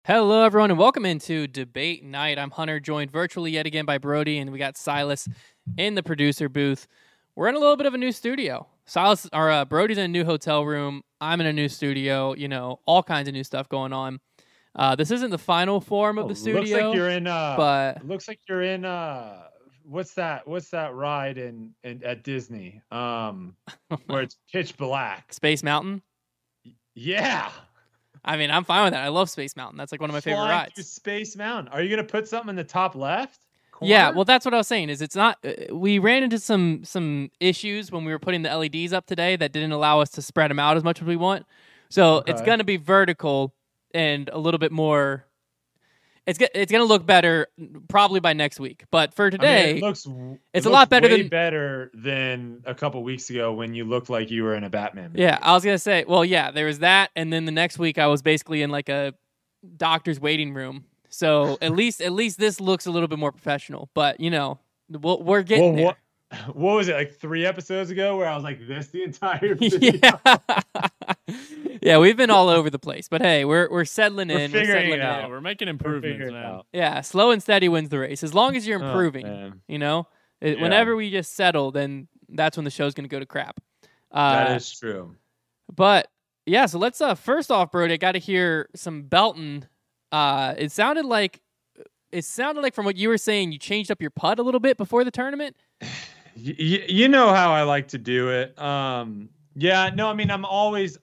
Hello, everyone, and welcome into Debate Night. I'm Hunter, joined virtually yet again by Brody, and we got Silas in the producer booth. We're in a little bit of a new studio. Brody's in a new hotel room. I'm in a new studio. You know, all kinds of new stuff going on. This isn't the final form of the studio. Looks like you're in. But looks like you're in. What's that? What's that ride in at Disney? Where it's pitch black. Space Mountain. Yeah. I mean, I'm fine with that. I love Space Mountain. That's like one of my favorite rides. To Space Mountain. Are you gonna put something in the top left corner? Yeah, well, that's what I was saying. Is it's not. We ran into some issues when we were putting the LEDs up today that didn't allow us to spread them out as much as we want. So It's going to be vertical and a little bit more. It's going to look better probably by next week. But for today, it's a lot better better than a couple weeks ago when you looked like you were in a Batman movie. Yeah, I was going to say, well, yeah, there was that, and then the next week I was basically in like a doctor's waiting room. So at least this looks a little bit more professional. But you know, we're getting there. What was it, like 3 episodes ago where I was like this the entire video? Yeah, we've been all over the place. But hey, we're settling in. We're figuring it out. We're making improvements now. Yeah, slow and steady wins the race. As long as you're improving, you know? Whenever we just settle, then that's when the show's going to go to crap. That is true. But yeah, so let's first off, Brody, I got to hear some Belton. It sounded like from what you were saying, you changed up your putt a little bit before the tournament. You know how I like to do it. I'm always.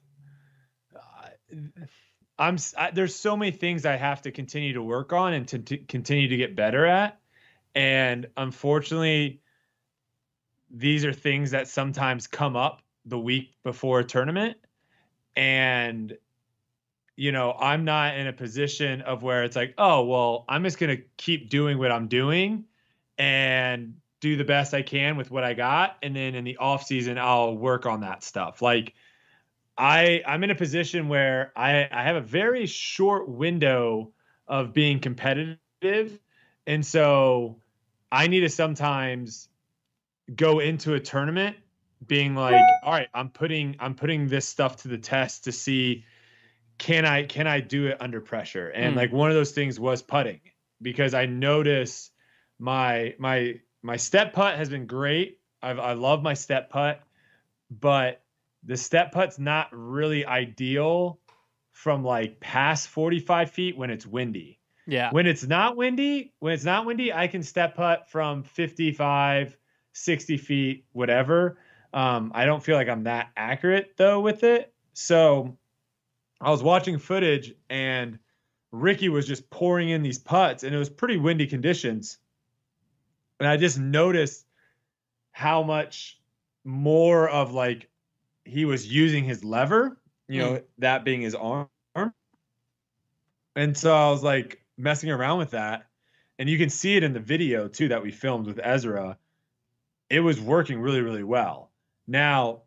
There's so many things I have to continue to work on and to continue to get better at, and unfortunately, these are things that sometimes come up the week before a tournament, and you know, I'm not in a position of where it's like, oh, well, I'm just going to keep doing what I'm doing and do the best I can with what I got. And then in the off season, I'll work on that stuff. Like I'm in a position where I have a very short window of being competitive. And so I need to sometimes go into a tournament being like, all right, I'm putting this stuff to the test to see, can I do it under pressure? And like one of those things was putting, because I notice my step putt has been great. I love my step putt, but the step putt's not really ideal from like past 45 feet when it's windy. Yeah. When it's not windy, I can step putt from 55, 60 feet, whatever. I don't feel like I'm that accurate though with it. So I was watching footage and Ricky was just pouring in these putts, and it was pretty windy conditions. And I just noticed how much more of like he was using his lever, you know, that being his arm. And so I was like messing around with that. And you can see it in the video too that we filmed with Ezra. It was working really, really well. Now,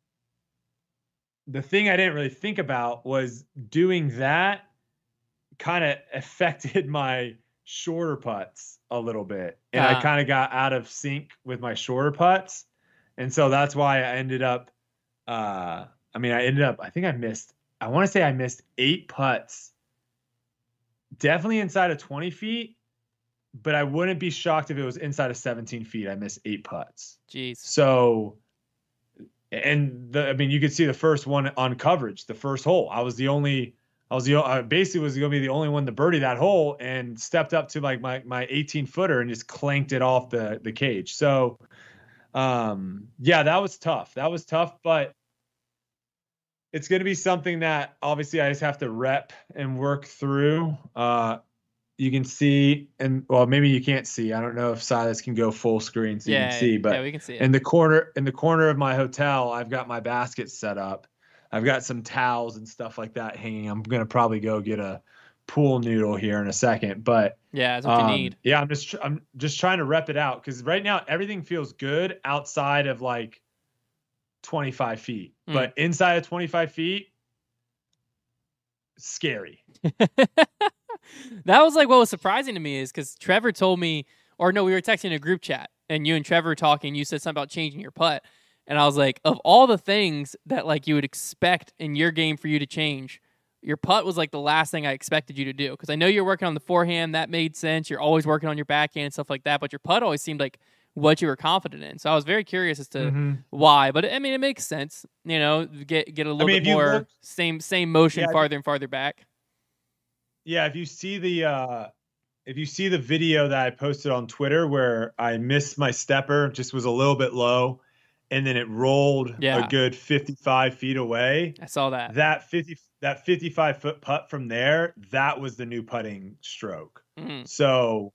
the thing I didn't really think about was doing that kind of affected my shorter putts a little bit. And I kind of got out of sync with my shorter putts. And so that's why I ended up, I want to say I missed 8 putts, definitely inside of 20 feet, but I wouldn't be shocked if it was inside of 17 feet. I missed 8 putts. Jeez. So, you could see the first one on coverage, the first hole. I basically was going to be the only one to birdie that hole, and stepped up to like my 18-footer and just clanked it off the cage. So, that was tough. But it's going to be something that obviously I just have to rep and work through. You can see, and well, maybe you can't see. I don't know if Silas can go full screen so you can see, but we can see it. In the corner of my hotel, I've got my baskets set up. I've got some towels and stuff like that hanging. I'm going to probably go get a pool noodle here in a second, but yeah, that's what you need. Yeah, I'm just trying to rep it out, because right now everything feels good outside of like 25 feet, but inside of 25 feet, scary. That was like what was surprising to me, is because Trevor told me, or no, we were texting in a group chat and you and Trevor were talking. You said something about changing your putt. And I was like, of all the things that like you would expect in your game for you to change, your putt was like the last thing I expected you to do. Because I know you're working on the forehand. That made sense. You're always working on your backhand and stuff like that. But your putt always seemed like what you were confident in. So I was very curious as to why. But I mean, it makes sense. Get a little bit more same motion farther and farther back. Yeah, if you see the video that I posted on Twitter where I missed my stepper, just was a little bit low, and then it rolled a good 55 feet away. I saw that. That 55-foot putt from there, that was the new putting stroke. So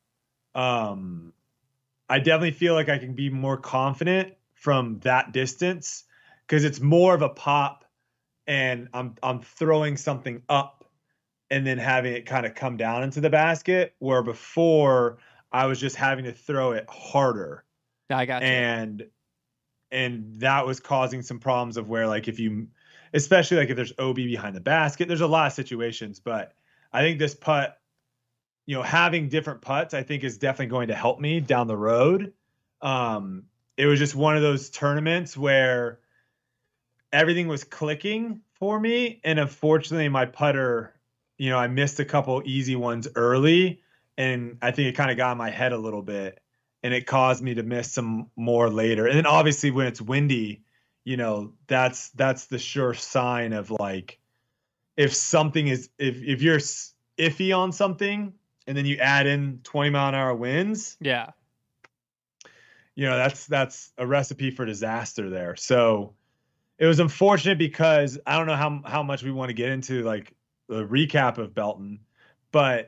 I definitely feel like I can be more confident from that distance because it's more of a pop and I'm throwing something up and then having it kind of come down into the basket, where before I was just having to throw it harder. I got you. And that was causing some problems of where, like, especially like if there's OB behind the basket, there's a lot of situations, but I think this putt, having different putts, I think is definitely going to help me down the road. It was just one of those tournaments where everything was clicking for me. And unfortunately my putter, I missed a couple easy ones early, and I think it kind of got in my head a little bit, and it caused me to miss some more later. And then obviously when it's windy, that's the sure sign of, like, if something is, if you're iffy on something and then you add in 20-mile-an-hour winds, that's a recipe for disaster there. So it was unfortunate because I don't know how much we want to get into, like, the recap of Belton, but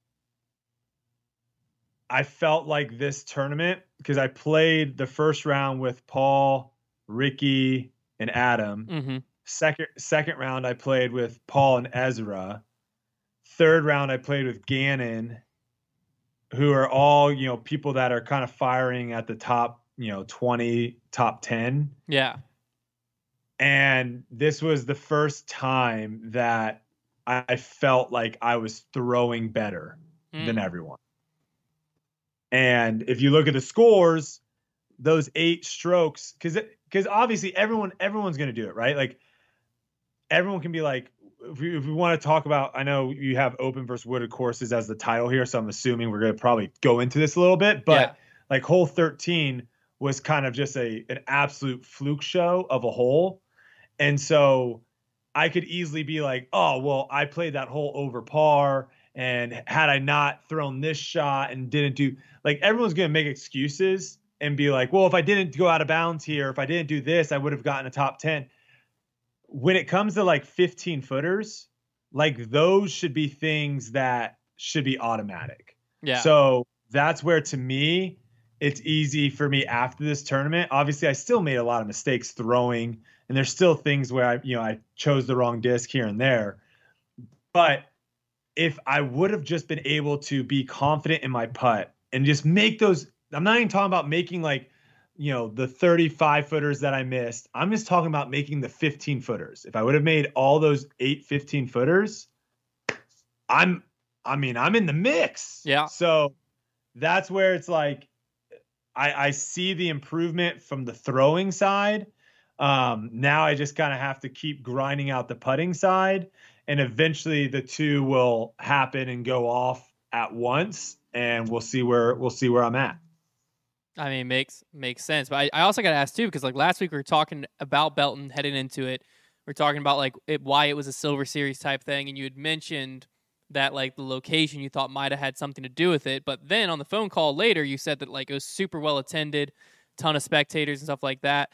I felt like this tournament, because I played the first round with Paul, Ricky, and Adam. Second round I played with Paul and Ezra. Third round I played with Gannon, who are all, people that are kind of firing at the top, 20, top 10. Yeah. And this was the first time that I felt like I was throwing better than everyone. And if you look at the scores, those 8 strokes, because obviously everyone's going to do it, right? Like, everyone can be like, if we want to talk about, I know you have open versus wooded courses as the title here, so I'm assuming we're going to probably go into this a little bit, but like hole 13 was kind of just an absolute fluke show of a hole. And so I could easily be like, oh, well, I played that hole over par, and had I not thrown this shot and didn't do, like, everyone's going to make excuses and be like, well, if I didn't go out of bounds here, if I didn't do this, I would have gotten a top 10. When it comes to like 15 footers, like, those should be things that should be automatic. Yeah. So that's where, to me, it's easy for me after this tournament. Obviously I still made a lot of mistakes throwing, and there's still things where I chose the wrong disc here and there, but if I would have just been able to be confident in my putt and just make those, I'm not even talking about making, like, the 35 footers that I missed. I'm just talking about making the 15 footers. If I would have made all those 8 15 footers, I'm in the mix. Yeah. So that's where it's like, I see the improvement from the throwing side. Now I just kind of have to keep grinding out the putting side, and eventually the two will happen and go off at once, and we'll see where I'm at. I mean, makes sense. But I also got to ask too, because like last week we were talking about Belton heading into it. We're talking about like why it was a Silver Series type thing, and you had mentioned that like the location you thought might have had something to do with it. But then on the phone call later, you said that like it was super well attended, ton of spectators and stuff like that.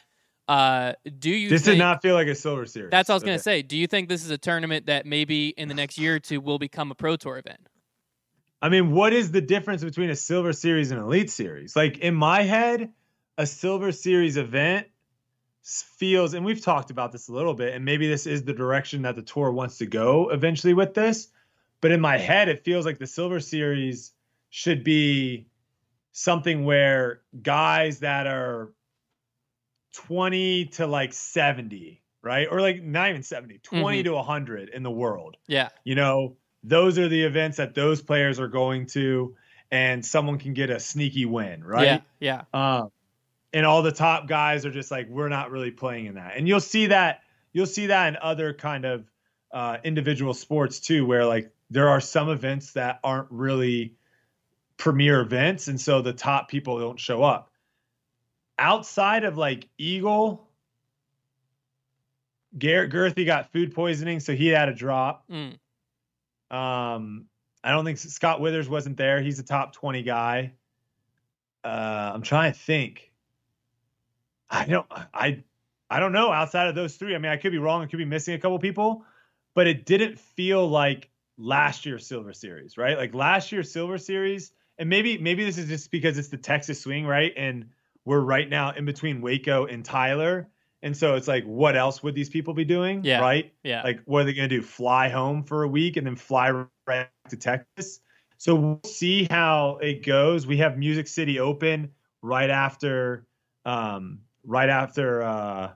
This did not feel like a Silver Series? That's what I was going to say. Do you think this is a tournament that maybe in the next year or two will become a Pro Tour event? I mean, what is the difference between a Silver Series and Elite Series? Like, in my head, a Silver Series event feels, and we've talked about this a little bit, and maybe this is the direction that the tour wants to go eventually with this, but in my head, it feels like the Silver Series should be something where guys that are 20 to like 70, right? Or like not even 70, 20 to 100 in the world. Yeah. Those are the events that those players are going to, and someone can get a sneaky win, right? Yeah. And all the top guys are just like, we're not really playing in that. And you'll see that in other kind of individual sports too, where like there are some events that aren't really premier events, and so the top people don't show up. Outside of like Eagle, Garrett Gurthie got food poisoning, so he had a drop. I don't think Scott Withers wasn't there. He's a top 20 guy. I'm trying to think. I don't know outside of those three. I mean, I could be wrong. I could be missing a couple people, but it didn't feel like last year's Silver Series, right? Like last year's Silver Series, and maybe this is just because it's the Texas swing, right? And we're right now in between Waco and Tyler. And so it's like, what else would these people be doing? Yeah. Right? Yeah. Like, what are they going to do? Fly home for a week and then fly right back to Texas? So we'll see how it goes. We have Music City Open right after what are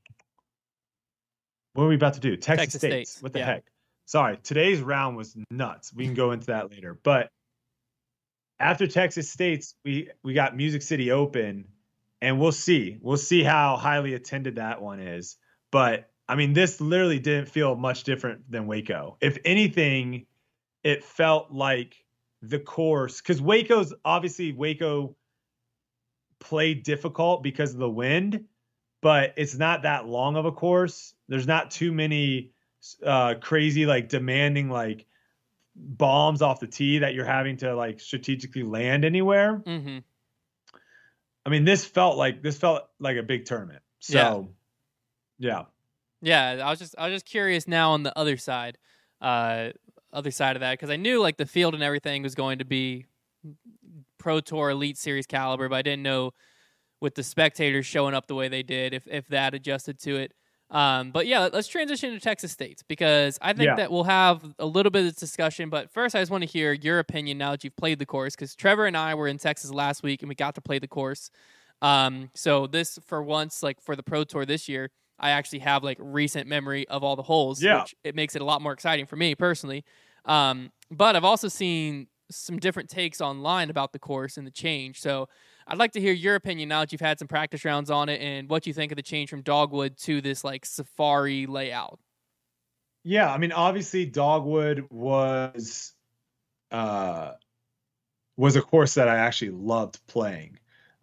we about to do? Texas States. What the heck? Sorry. Today's round was nuts. We can go into that later. But after Texas States, we got Music City Open. And we'll see. We'll see how highly attended that one is. But, I mean, this literally didn't feel much different than Waco. If anything, it felt like the course, because Waco played difficult because of the wind, but it's not that long of a course. There's not too many crazy, like demanding, like bombs off the tee that you're having to like strategically land anywhere. Mm-hmm. I mean, this felt like a big tournament. So, yeah. I was just curious now on the other side of that, because I knew like the field and everything was going to be Pro Tour Elite Series caliber, but I didn't know with the spectators showing up the way they did if that adjusted to it. But yeah, let's transition to Texas States, because I think that we'll have a little bit of discussion. But first, I just want to hear your opinion now that you've played the course, because Trevor and I were in Texas last week and we got to play the course. So this, for once, like for the Pro Tour this year, I actually have like recent memory of all the holes, which it makes it a lot more exciting for me personally. But I've also seen some different takes online about the course and the change. So I'd like to hear your opinion now that you've had some practice rounds on it, and what you think of the change from Dogwood to this like safari layout. Yeah, I mean, obviously Dogwood was a course that I actually loved playing.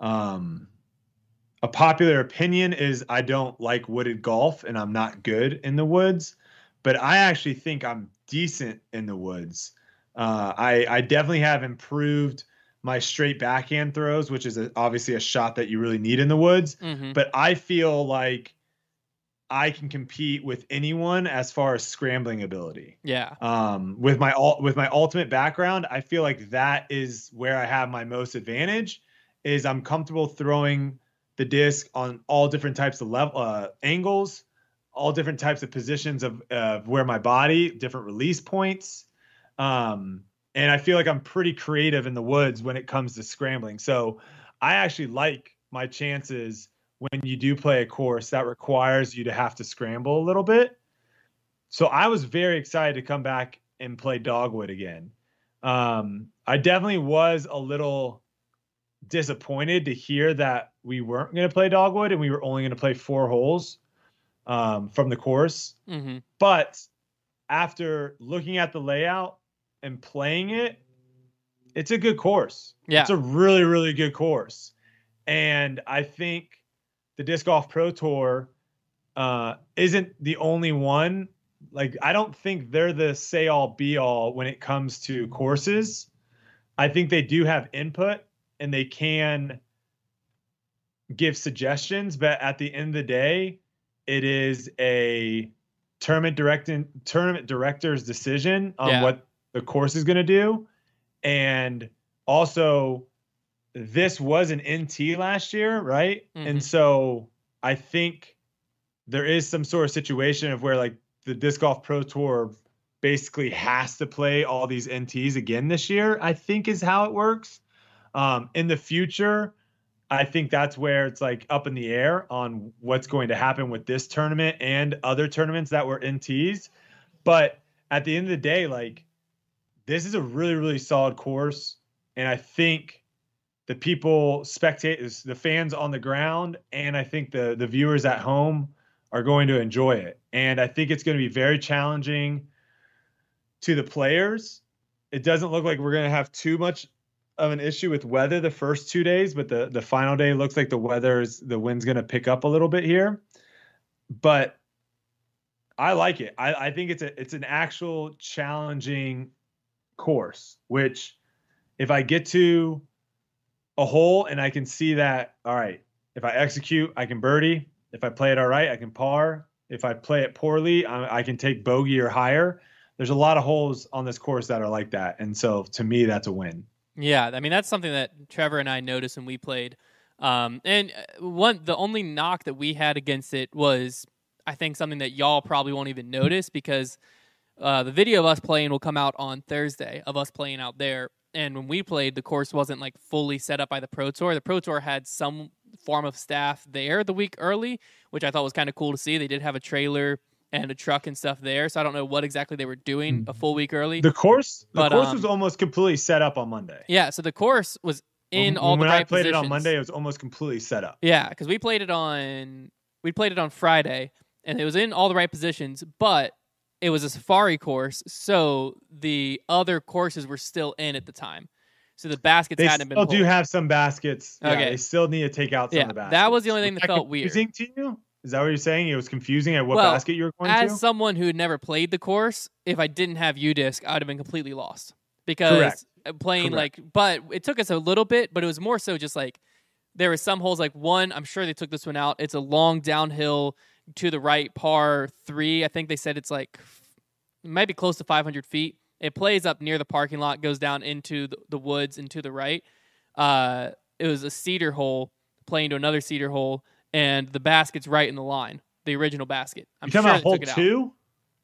A popular opinion is I don't like wooded golf and I'm not good in the woods, but I actually think I'm decent in the woods. I definitely have improved my straight backhand throws, which is obviously a shot that you really need in the woods. Mm-hmm. But I feel like I can compete with anyone as far as scrambling ability. Yeah. With my ultimate background, I feel like that is where I have my most advantage. Is I'm comfortable throwing the disc on all different types of angles, all different types of positions of where my body, different release points. And I feel like I'm pretty creative in the woods when it comes to scrambling. So I actually like my chances when you do play a course that requires you to have to scramble a little bit. So I was very excited to come back and play Dogwood again. I definitely was a little disappointed to hear that we weren't going to play Dogwood and we were only going to play 4 holes from the course. Mm-hmm. But after looking at the layout and playing it, it's a good course. Yeah. It's a really, really good course. And I think the Disc Golf Pro Tour isn't the only one. Like, I don't think they're the say all be all when it comes to courses. I think they do have input and they can give suggestions, but at the end of the day, it is a tournament director's decision on what the course is going to do. And also, this was an NT last year, right? Mm-hmm. And so I think there is some sort of situation of where like the Disc Golf Pro Tour basically has to play all these NTs again this year, I think is how it works. In the future, I think that's where it's like up in the air on what's going to happen with this tournament and other tournaments that were NTs. But at the end of the day, like, this is a really, really solid course. And I think the people, spectators, the fans on the ground, and I think the viewers at home are going to enjoy it. And I think it's going to be very challenging to the players. It doesn't look like we're going to have too much of an issue with weather the first 2 days, but the final day looks like the wind's going to pick up a little bit here. But I like it. I think it's an actual challenging course, which if I get to a hole and I can see that, all right, if I execute, I can birdie. If I play it all right, I can par. If I play it poorly, I can take bogey or higher. There's a lot of holes on this course that are like that. And so to me, that's a win. Yeah, I mean, that's something that Trevor and I noticed when we played. The only knock that we had against it was, I think, something that y'all probably won't even notice, because the video of us playing will come out on Thursday of us playing out there. And when we played, the course wasn't like fully set up by the Pro Tour. The Pro Tour had some form of staff there the week early, which I thought was kind of cool to see. They did have a trailer and a truck and stuff there, so I don't know what exactly they were doing a full week early. The course was almost completely set up on Monday. Yeah, so the course was in all the right positions. When I played it on Monday, it was almost completely set up. Yeah, because we played it on Friday, and it was in all the right positions, but it was a safari course, so the other courses were still in at the time. So the baskets hadn't been pulled. They still do have some baskets. Yeah, okay. They still need to take out some of the baskets. That was the only thing that felt weird. Confusing to you? Is that what you're saying? It was confusing at what basket you were going to? As someone who had never played the course, if I didn't have UDisc, I would have been completely lost. Because but it took us a little bit, but it was more so just like, there were some holes, like one, I'm sure they took this one out. It's a long downhill to the right, par 3. I think they said it's like, maybe close to 500 feet. It plays up near the parking lot, goes down into the woods and to the right. It was a cedar hole playing to another cedar hole, and the basket's right in the line, the original basket. I'm talking about hole 2?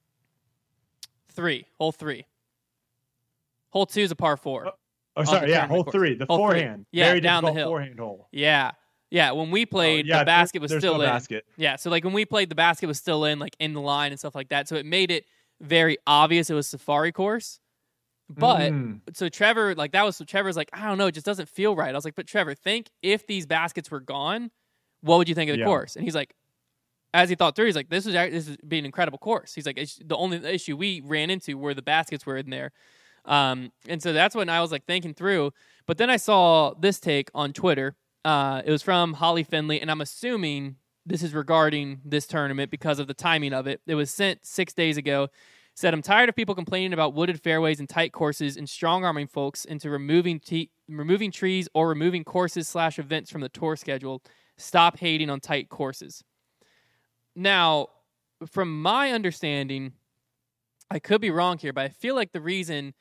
3, hole 3. Hole 2 is a par 4. Oh, sorry, yeah, hole 3, the forehand. Yeah, very down the hill. Forehand hole. Yeah. Yeah, when we played, the basket was still in. Basket. Yeah, so like when we played, the basket was still in, like in the line and stuff like that. So it made it very obvious it was safari course. But so Trevor, like that was so Trevor's like, I don't know, it just doesn't feel right. I was like, but Trevor, think if these baskets were gone, what would you think of the course? And he's like, as he thought through, he's like, this is be an incredible course. He's like, the only issue we ran into were the baskets were in there. And so that's when I was like thinking through. But then I saw this take on Twitter. It was from Holly Finley, and I'm assuming this is regarding this tournament because of the timing of it. It was sent 6 days ago. Said, I'm tired of people complaining about wooded fairways and tight courses and strong-arming folks into removing trees or removing courses/events from the tour schedule. Stop hating on tight courses. Now, from my understanding, I could be wrong here, but I feel like the reason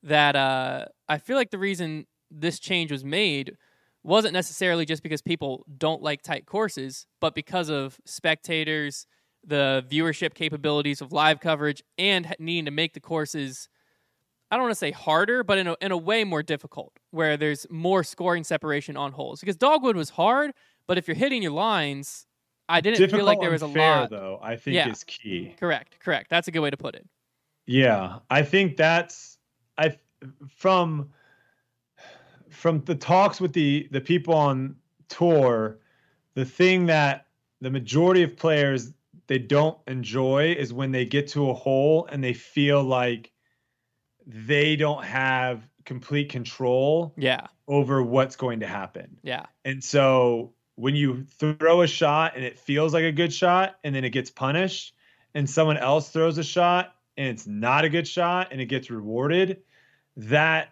this change was made wasn't necessarily just because people don't like tight courses, but because of spectators, the viewership capabilities of live coverage, and needing to make the courses, I don't want to say harder, but in a way more difficult, where there's more scoring separation on holes. Because Dogwood was hard, but if you're hitting your lines, I didn't feel like there was a lot. Though, I think is key. Correct. That's a good way to put it. Yeah, I think that's from the talks with the people on tour, the thing that the majority of players they don't enjoy is when they get to a hole and they feel like they don't have complete control over what's going to happen. Yeah. And so when you throw a shot and it feels like a good shot and then it gets punished, and someone else throws a shot and it's not a good shot and it gets rewarded, that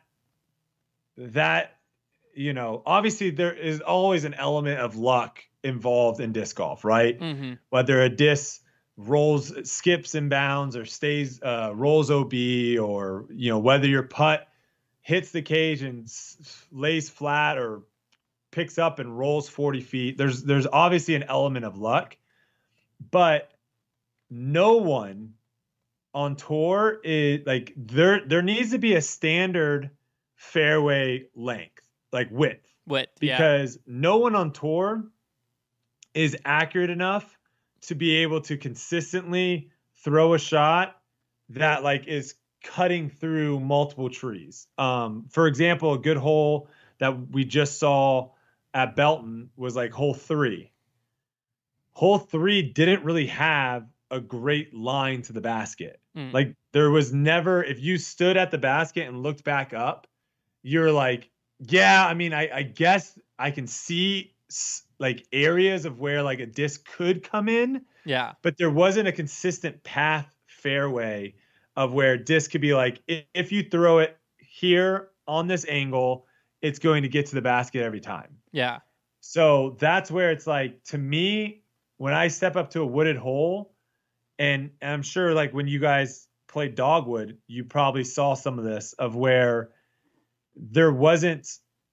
obviously there is always an element of luck involved in disc golf, right? Mm-hmm. Whether a disc skips in bounds or stays, rolls OB, or, whether your putt hits the cage and lays flat or picks up and rolls 40 feet. There's obviously an element of luck, but no one on tour is like, there needs to be a standard fairway length, like width, because no one on tour is accurate enough to be able to consistently throw a shot that like is cutting through multiple trees. For example, a good hole that we just saw at Belton was like hole 3. hole 3 didn't really have a great line to the basket. Mm. Like there was never, if you stood at the basket and looked back up, you're like, yeah, I mean, I guess I can see like areas of where like a disc could come in, Yeah. but there wasn't a consistent path fairway of where disc could be like, if you throw it here on this angle, it's going to get to the basket every time. Yeah. So that's where it's like, to me, when I step up to a wooded hole, and I'm sure like when you guys played dogwood, you probably saw some of this of where there wasn't,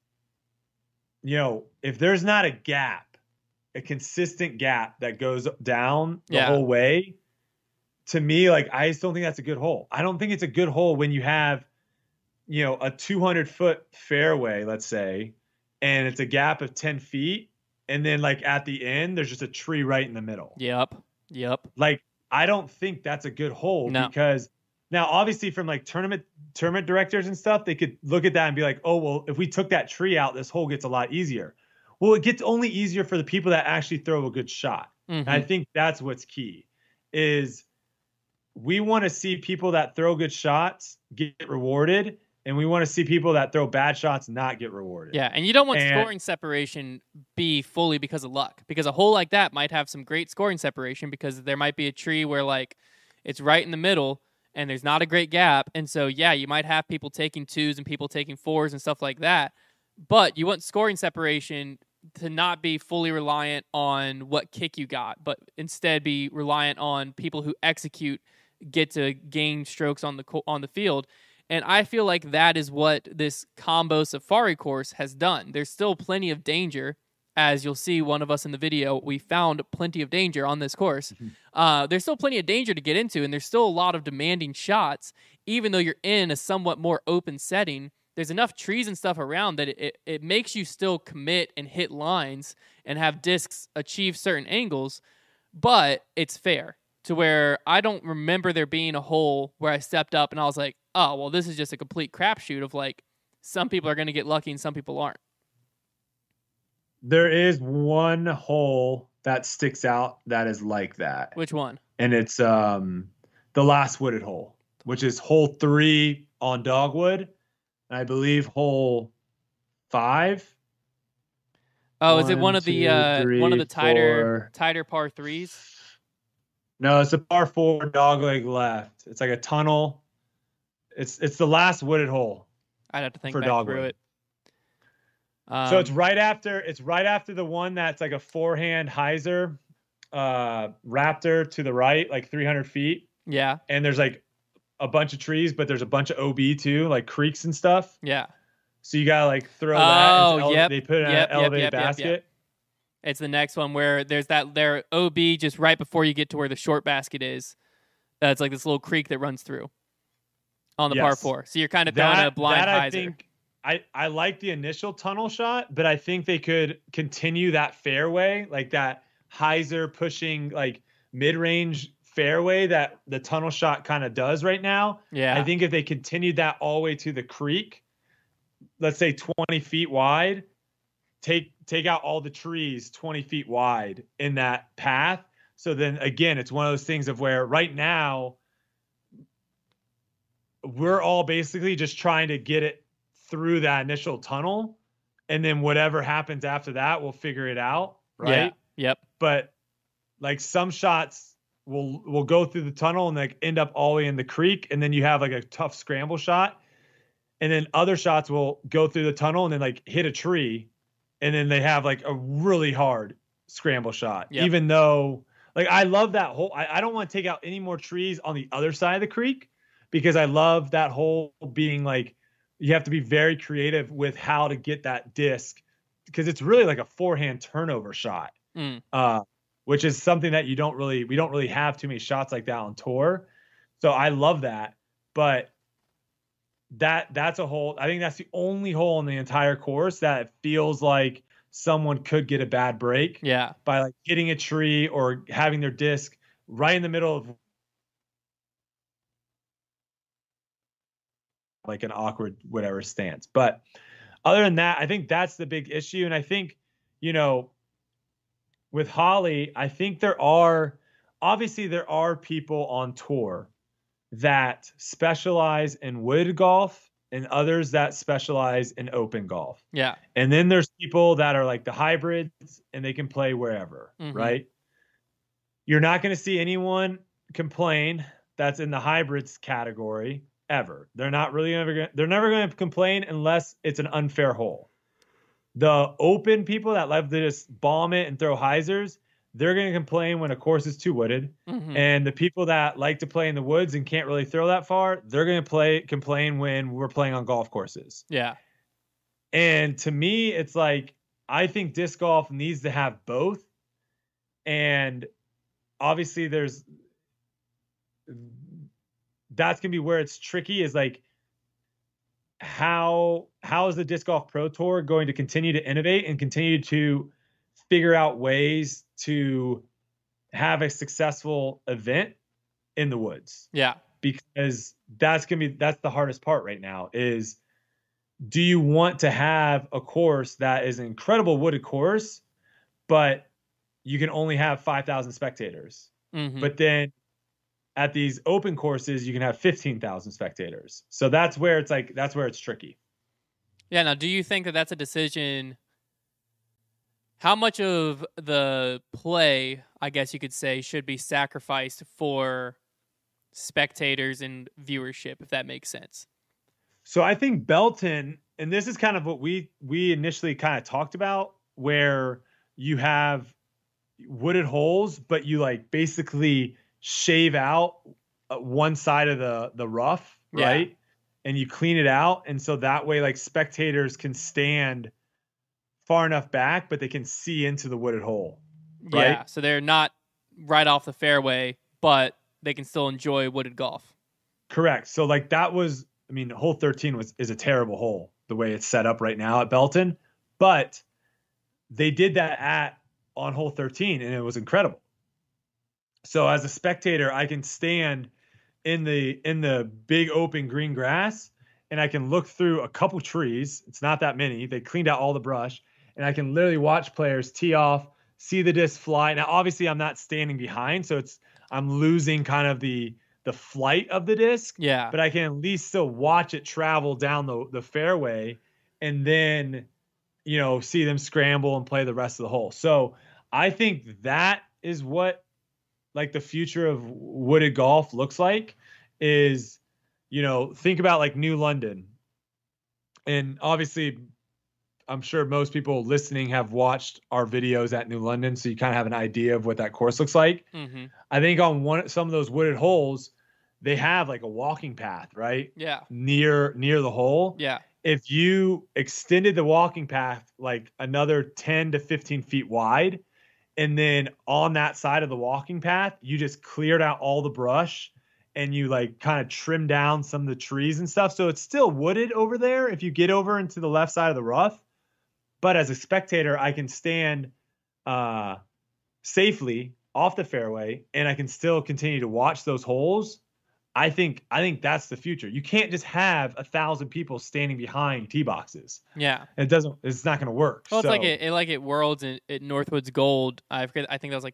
if there's not a gap, a consistent gap that goes down the whole way, to me, like, I just don't think that's a good hole. I don't think it's a good hole when you have, a 200-foot fairway, let's say, and it's a gap of 10 feet. And then like at the end, there's just a tree right in the middle. Yep. Like, I don't think that's a good hole because now obviously from like tournament directors and stuff, they could look at that and be like, oh, well, if we took that tree out, this hole gets a lot easier. Well, it gets only easier for the people that actually throw a good shot. Mm-hmm. And I think that's what's key is we want to see people that throw good shots get rewarded. And we want to see people that throw bad shots not get rewarded. Yeah, and you don't want scoring separation be fully because of luck. Because a hole like that might have some great scoring separation because there might be a tree where like it's right in the middle and there's not a great gap. And so, yeah, you might have people taking 2s and people taking 4s and stuff like that. But you want scoring separation to not be fully reliant on what kick you got, but instead be reliant on people who execute get to gain strokes on the field. And I feel like that is what this combo safari course has done. There's still plenty of danger. As you'll see one of us in the video, we found plenty of danger on this course. Mm-hmm. There's still plenty of danger to get into, and there's still a lot of demanding shots. Even though you're in a somewhat more open setting, there's enough trees and stuff around that it makes you still commit and hit lines and have discs achieve certain angles, but it's fair. To where I don't remember there being a hole where I stepped up and I was like, oh, well, this is just a complete crapshoot of like, some people are going to get lucky and some people aren't. There is one hole that sticks out that is like that. Which one? And it's the last wooded hole, which is hole 3 on Dogwood. And I believe hole 5. Oh, is it one of the tighter par 3s? No, it's a par 4 dogleg left. It's like a tunnel. It's the last wooded hole. I'd have to think back through it. So it's right after the one that's like a forehand hyzer raptor to the right, like 300 feet. Yeah. And there's like a bunch of trees, but there's a bunch of OB too, like creeks and stuff. Yeah. So you gotta like throw that. Oh, yep. They put it in an elevated basket. Yep. It's the next one where there's their OB just right before you get to where the short basket is. That's like this little creek that runs through on the par 4. So you're kind of throwing a blind hyzer. I think I like the initial tunnel shot, but I think they could continue that fairway, like that hyzer pushing like mid-range fairway that the tunnel shot kind of does right now. Yeah. I think if they continued that all the way to the creek, let's say 20 feet wide, take out all the trees 20 feet wide in that path. So then again, it's one of those things of where right now we're all basically just trying to get it through that initial tunnel. And then whatever happens after that, we'll figure it out. Right. Yeah. Yep. But like some shots will go through the tunnel and like end up all the way in the creek. And then you have like a tough scramble shot. And then other shots will go through the tunnel and then like hit a tree. And then they have like a really hard scramble shot, even though like I love that hole. I don't want to take out any more trees on the other side of the creek because I love that hole being like, you have to be very creative with how to get that disc because it's really like a forehand turnover shot, which is something that we don't really have too many shots like that on tour. So I love that, but that's a hole. I think that's the only hole in the entire course that feels like someone could get a bad break. Yeah. By like hitting a tree or having their disc right in the middle of like an awkward whatever stance. But other than that, I think that's the big issue. And I think, with Holly, I think obviously there are people on tour that specialize in wood golf and others that specialize in open golf. Yeah. And then there's people that are like the hybrids and they can play wherever, right? You're not going to see anyone complain that's in the hybrids category ever. They're never going to complain unless it's an unfair hole. The open people that love to just bomb it and throw hyzers, they're going to complain when a course is too wooded. And the people that like to play in the woods and can't really throw that far, they're going to complain when we're playing on golf courses. Yeah. And to me, it's like, I think disc golf needs to have both. And obviously that's going to be where it's tricky, is like, how is the Disc Golf Pro Tour going to continue to innovate and continue to figure out ways to have a successful event in the woods? Yeah. Because that's the hardest part right now is, do you want to have a course that is an incredible wooded course, but you can only have 5,000 spectators? But then at these open courses, you can have 15,000 spectators. So that's where it's tricky. Yeah. Now, do you think that that's a decision? How much of the play, I guess you could say, should be sacrificed for spectators and viewership, if that makes sense? So I think Belton, and this is kind of what we initially kind of talked about, where you have wooded holes, but you like basically shave out one side of the rough, right? Yeah. And you clean it out. And so that way, like, spectators can stand far enough back, but they can see into the wooded hole. Right? Yeah. So they're not right off the fairway, but they can still enjoy wooded golf. Correct. So like hole 13 is a terrible hole the way it's set up right now at Belton, but they did that on hole 13 and it was incredible. So as a spectator, I can stand in the big open green grass and I can look through a couple trees. It's not that many. They cleaned out all the brush and I can literally watch players tee off, see the disc fly. Now, obviously I'm not standing behind, so I'm losing kind of the flight of the disc. Yeah. But I can at least still watch it travel down the fairway and then, see them scramble and play the rest of the hole. So I think that is what, like, the future of wooded golf looks like, is, think about like New London. And obviously I'm sure most people listening have watched our videos at New London, so you kind of have an idea of what that course looks like. I think on some of those wooded holes, they have like a walking path, right? Yeah. Near the hole. Yeah. If you extended the walking path like another 10 to 15 feet wide, and then on that side of the walking path, you just cleared out all the brush and you like kind of trim down some of the trees and stuff. So it's still wooded over there if you get over into the left side of the rough. But as a spectator, I can stand safely off the fairway and I can still continue to watch those holes. I think that's the future. You can't just have 1,000 people standing behind tee boxes. Yeah. It's not going to work. Well, it's like at Worlds at Northwoods Gold. I think that was like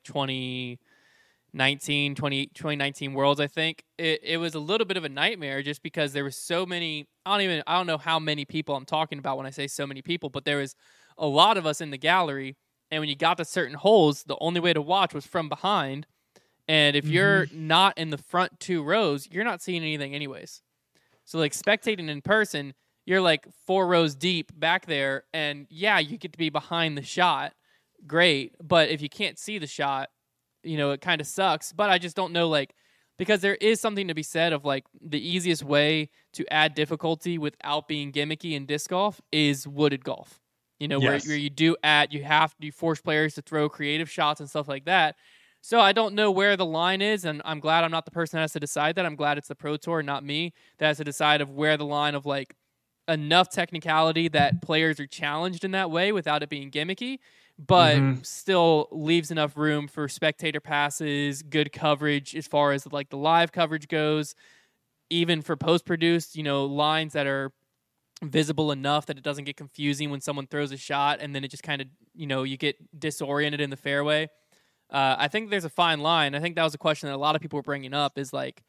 2019 Worlds, I think. It was a little bit of a nightmare just because there were so many. I don't know how many people I'm talking about when I say so many people, but there was a lot of us in the gallery. And when you got to certain holes, the only way to watch was from behind. And if you're not in the front two rows, you're not seeing anything anyways. So like spectating in person, you're like 4 rows deep back there. And yeah, you get to be behind the shot. Great. But if you can't see the shot, it kind of sucks. But I just don't know, like, because there is something to be said of like the easiest way to add difficulty without being gimmicky in disc golf is wooded golf. Yes. where you force players to throw creative shots and stuff like that. So I don't know where the line is, and I'm glad I'm not the person that has to decide that. I'm glad it's the Pro Tour, not me, that has to decide of where the line of like enough technicality that players are challenged in that way without it being gimmicky, but still leaves enough room for spectator passes, good coverage as far as like the live coverage goes, even for post-produced, lines that are visible enough that it doesn't get confusing when someone throws a shot and then it just kind of, you get disoriented in the fairway. I think there's a fine line. I think that was a question that a lot of people were bringing up is like,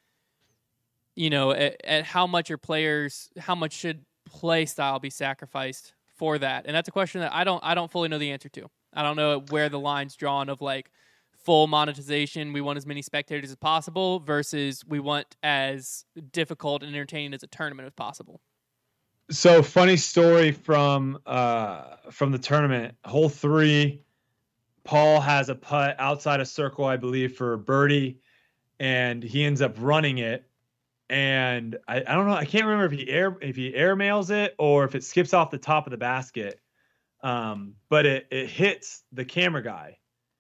at how much how much should play style be sacrificed for that? And that's a question that I don't fully know the answer to. I don't know where the line's drawn of like full monetization. We want as many spectators as possible versus we want as difficult and entertaining as a tournament as possible. So funny story from the tournament. Hole 3, Paul has a putt outside a circle, I believe, for birdie, and he ends up running it. And I don't know. I can't remember if he air mails it or if it skips off the top of the basket. But it hits the camera guy.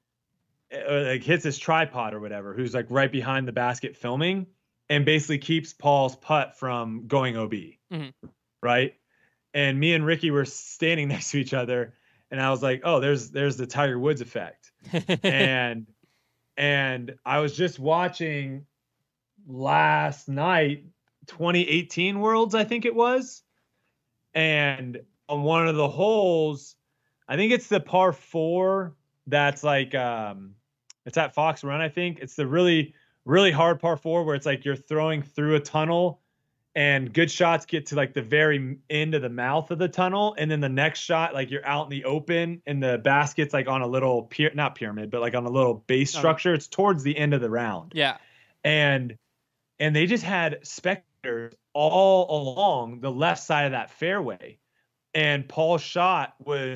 It like hits his tripod or whatever, who's like right behind the basket filming, and basically keeps Paul's putt from going OB. Mm-hmm. Right. And me and Ricky were standing next to each other, and I was like, oh, there's the Tiger Woods effect. and I was just watching last night 2018 Worlds, I think it was, and on one of the holes, I think it's the par 4 that's like it's at Fox Run. I think it's the really, really hard par 4 where it's like you're throwing through a tunnel and good shots get to like the very end of the mouth of the tunnel, and then the next shot, like you're out in the open and the basket's like on a little not pyramid, but like on a little base structure. It's towards the end of the round. Yeah. And they just had spectators all along the left side of that fairway. And Paul's shot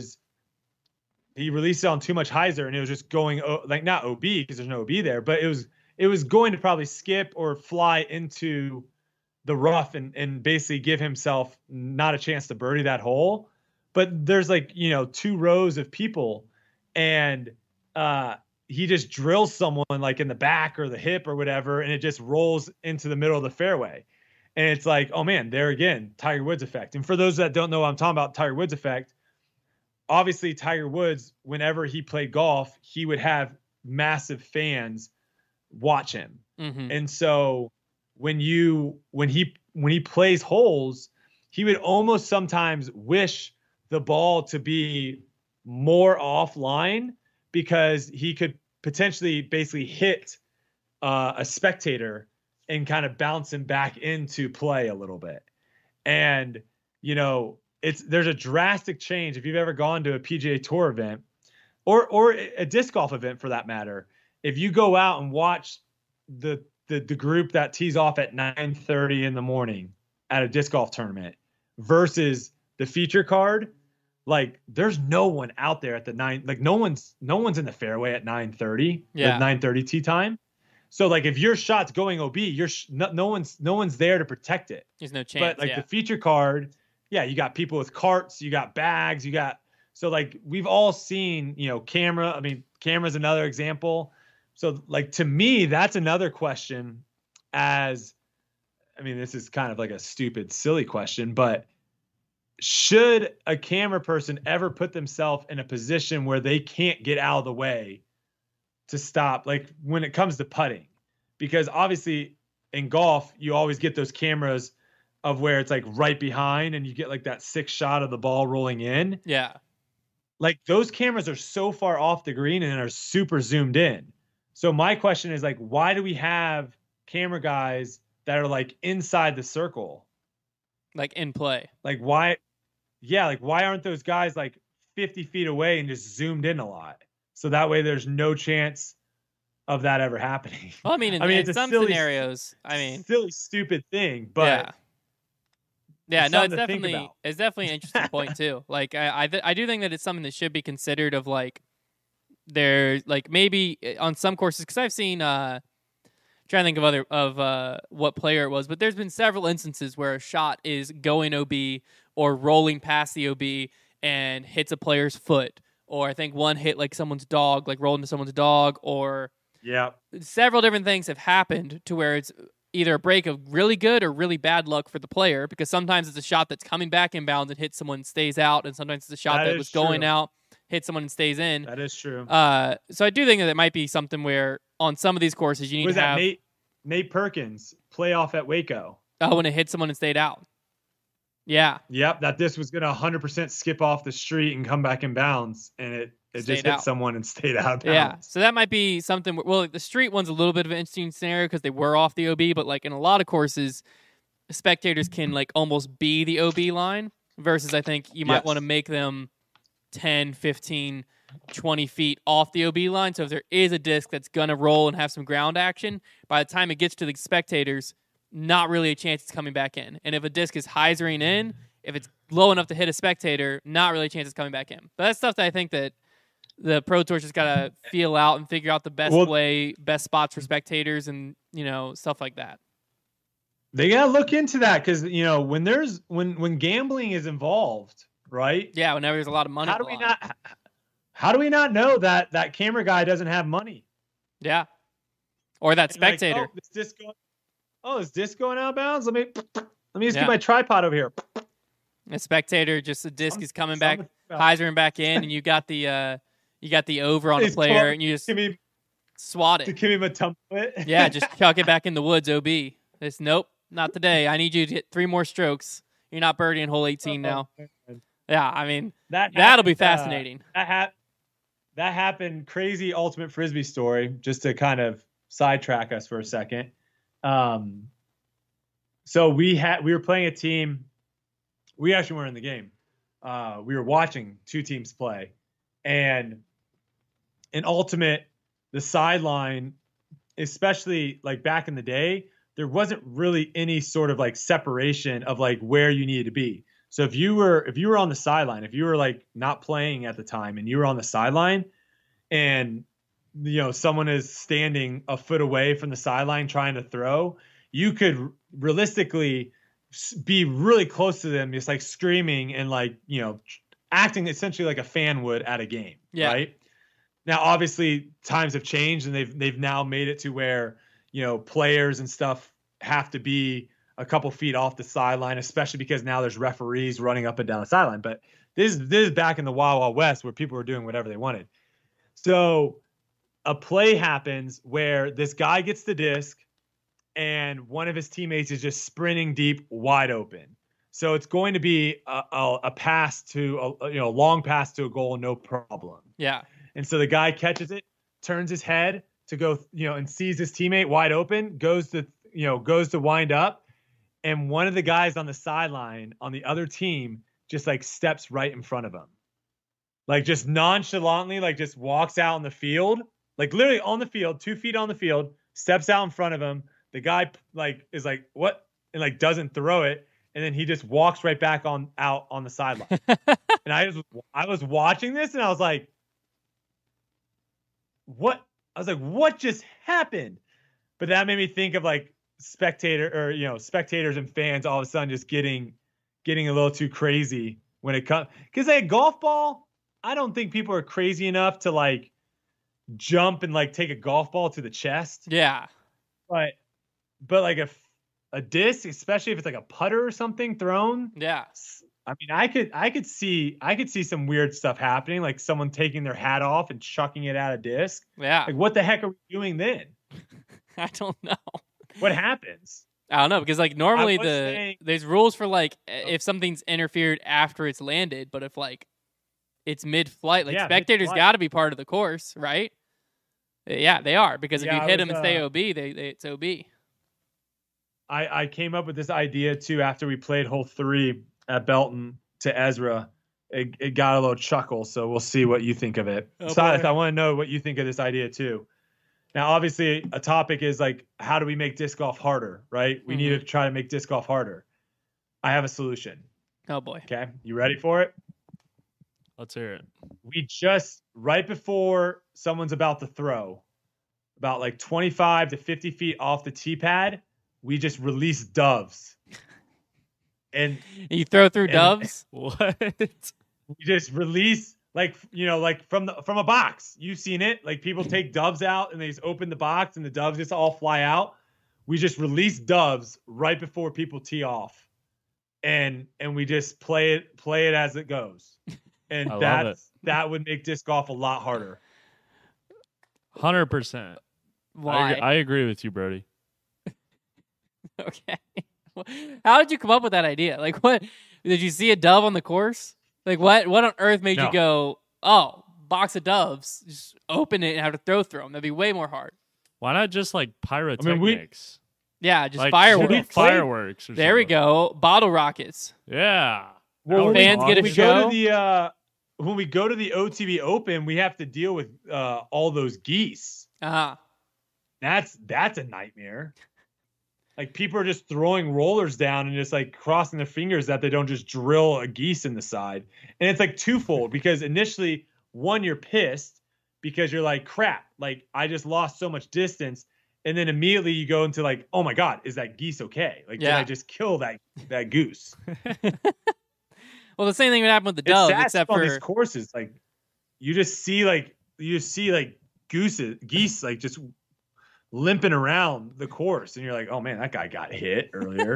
he released it on too much hyzer, and it was just going like not OB because there's no OB there, but it was going to probably skip or fly into the rough and basically give himself not a chance to birdie that hole. But there's like, 2 rows of people, and he just drills someone like in the back or the hip or whatever, and it just rolls into the middle of the fairway. And it's like, oh man, there again, Tiger Woods effect. And for those that don't know what I'm talking about, Tiger Woods effect, obviously Tiger Woods, whenever he played golf, he would have massive fans watch him. Mm-hmm. And so when he plays holes, he would almost sometimes wish the ball to be more offline because he could potentially basically hit a spectator and kind of bounce him back into play a little bit. And, there's a drastic change. If you've ever gone to a PGA Tour event or a disc golf event for that matter, if you go out and watch the group that tees off at 9:30 in the morning at a disc golf tournament versus the feature card, like there's no one out there at the 9, like no one's in the fairway at 9:30, yeah, 9:30 tee time. So like if your shot's going OB, no one's there to protect it. There's no chance. But like the feature card, yeah, you got people with carts, you got bags, so like we've all seen, camera. I mean, camera's another example. So like to me, that's another question. This is kind of like a stupid, silly question, but should a camera person ever put themselves in a position where they can't get out of the way to stop, like when it comes to putting? Because obviously in golf, you always get those cameras of where it's like right behind and you get like that 6 shot of the ball rolling in. Yeah. Like those cameras are so far off the green and are super zoomed in. So my question is like, why do we have camera guys that are like inside the circle? Like in play. Like why? Yeah. Like why aren't those guys like 50 feet away and just zoomed in a lot? So that way there's no chance of that ever happening. Well, in some scenarios, silly, stupid thing, but yeah, no, it's definitely an interesting point too. Like I do think that it's something that should be considered of like there's like maybe on some courses, because I've seen trying to think of what player it was, but there's been several instances where a shot is going OB or rolling past the OB and hits a player's foot, or I think one hit like someone's dog, like rolled into someone's dog, or several different things have happened to where it's either a break of really good or really bad luck for the player, because sometimes it's a shot that's coming back inbounds and hits someone and stays out, and sometimes it's a shot that was going out, hits someone and stays in. That is true. So I do think that it might be something where on some of these courses you need to have Nate Perkins playoff at Waco. Oh, when it hit someone and stayed out. Yeah. Yep, that disc was going to 100% skip off the street and come back in bounds, and it just hit someone and stayed out of Yeah. bounds. So that might be something. Well, like the street one's a little bit of an interesting scenario because they were off the OB, but like in a lot of courses, spectators can like almost be the OB line versus I think you might want to make them 10, 15, 20 feet off the OB line. So if there is a disc that's going to roll and have some ground action, by the time it gets to the spectators, not really a chance it's coming back in. And if a disc is hyzering in, if it's low enough to hit a spectator, not really a chance it's coming back in. But that's stuff that I think that the Pro Tour just got to feel out and figure out the best way, best spots for spectators and, stuff like that. They got to look into that because, when gambling is involved, right? Yeah, whenever there's a lot of money. How do we not know that camera guy doesn't have money? Yeah. Or that spectator. Like, is disc going out of bounds? Let me just get my tripod over here. A spectator, just the disc is coming back, hyzering back in, and you got the over on the player, and you just swat it. To give him a tumblet. Yeah, just chuck it back in the woods. OB. It's nope, not today. I need you to hit 3 more strokes. You're not birdieing hole 18 now. Yeah, I mean that'll be fascinating. That happened. Crazy ultimate frisbee story. Just to kind of sidetrack us for a second. So we were playing a team. We actually weren't in the game. We were watching 2 teams play, and in ultimate, the sideline, especially like back in the day, there wasn't really any sort of like separation of like where you needed to be. So if you were on the sideline, if you were like not playing at the time and you were on the sideline, and someone is standing a foot away from the sideline trying to throw, you could realistically be really close to them, just like screaming and like, acting essentially like a fan would at a game. Yeah. Right. Now, obviously times have changed and they've now made it to where, players and stuff have to be a couple feet off the sideline, especially because now there's referees running up and down the sideline. But this is back in the Wild Wild West where people were doing whatever they wanted. So a play happens where this guy gets the disc and one of his teammates is just sprinting deep, wide open. So it's going to be a pass to a long pass to a goal, no problem. Yeah. And so the guy catches it, turns his head to go, and sees his teammate wide open, goes to wind up, and one of the guys on the sideline on the other team just like steps right in front of him. Like just nonchalantly, like just walks out on the field, like literally on the field, 2 feet on the field, steps out in front of him. The guy like is like, what? And like doesn't throw it. And then he just walks right back out on the sideline. And I was watching this and I was like, what? I was like, what just happened? But that made me think of like spectators and fans all of a sudden just getting a little too crazy when it comes. Because a golf ball, I don't think people are crazy enough to like jump and like take a golf ball to the chest. Yeah. But like a disc, especially if it's like a putter or something thrown. Yeah. I mean, I could see some weird stuff happening, like someone taking their hat off and chucking it at a disc. Yeah. Like, what the heck are we doing then? I don't know. What happens? I don't know, because like normally there's rules for like if something's interfered after it's landed, but if like it's mid-flight, like spectators got to be part of the course, right? Yeah, they are, because if you hit them and stay OB, it's OB. I came up with this idea too after we played hole 3 at Belton to Ezra. It got a little chuckle, so we'll see what you think of it. Silas, I want to know what you think of this idea too. Now, obviously, a topic is like, how do we make disc golf harder, right? We need to try to make disc golf harder. I have a solution. Oh, boy. Okay. You ready for it? Let's hear it. We just, right before someone's about to throw, about like 25 to 50 feet off the tee pad, we just release doves. And you throw through doves? What? We just release, like, like from a box. You've seen it. Like people take doves out and they just open the box and the doves just all fly out. We just release doves right before people tee off. And we just play it as it goes. And that would make disc golf a lot harder. 100%. Why? I agree with you, Brody. Okay. How did you come up with that idea? Like, what Did you see a dove on the course? Like what on earth made No. you go, oh, box of doves, just open it and have to throw through them? That'd be way more hard. Why not just like pyrotechnics? Yeah, just like fireworks. shoot fireworks. Or There we something. go. Bottle rockets. Yeah. Well, when fans get a we show? go to the when we go to the OTB Open, we have to deal with all those geese. Uh-huh. That's a nightmare. Like people are just throwing rollers down and just like crossing their fingers that they don't just drill a geese in the side. And it's like twofold because initially, one, you're pissed because you're like, crap, like I just lost so much distance. And then immediately you go into like, oh my God, is that geese okay? Like, did Yeah. I just kill that goose? Well, the same thing would happen with the It's doves, sad except on for these courses. Like you just see geese like just limping around the course, and you're like, oh man, that guy got hit earlier.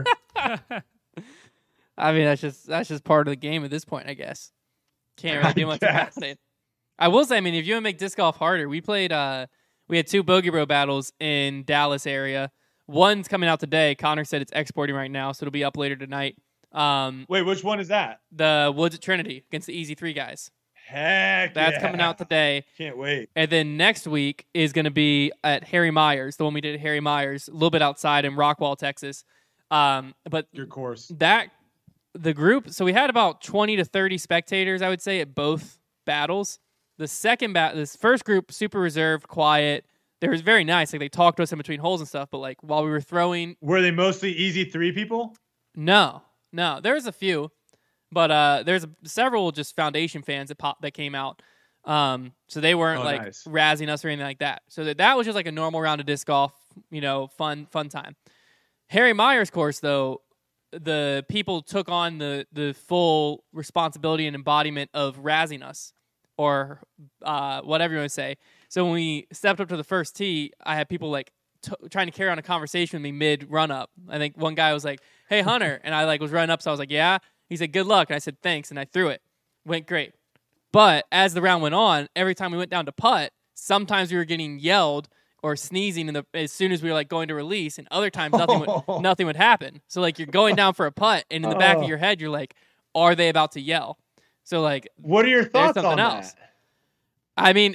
I mean, that's just part of the game at this point, I guess. Can't really do much about guess. it. I will say, I mean, if you want to make disc golf harder, we had 2 Bogey Bro battles in Dallas area. One's coming out today. Connor said it's exporting right now, so it'll be up later tonight. Wait, which one is that? The Woods at Trinity against the Easy 3 guys. Heck, That's yeah. coming out today. Can't wait. And then next week is going to be at Harry Myers, the one we did at Harry Myers, a little bit outside in Rockwall, Texas. But Your course. the group, so we had about 20 to 30 spectators, I would say, at both battles. This first group, super reserved, quiet. They were very nice. Like they talked to us in between holes and stuff. But like while we were throwing, Were they mostly easy 3 people? no, there was a few, but there's several just Foundation fans that came out. So they weren't nice. razzing us or anything like that. So that was just like a normal round of disc golf, fun time. Harry Myers course though, the people took on the full responsibility and embodiment of razzing us, or whatever you want to say. So when we stepped up to the first tee, I had people like trying to carry on a conversation with me mid run up. I think one guy was like, "Hey Hunter," and I like was running up, so I was like, "Yeah." He said, "Good luck," and I said, "Thanks," and I threw it. Went great. But as the round went on, every time we went down to putt, sometimes we were getting yelled or sneezing as soon as we were like going to release, and other times nothing would happen. So like you're going down for a putt, and in the back of your head, you're like, "Are they about to yell?" So like, What are your thoughts on something that? else. I mean,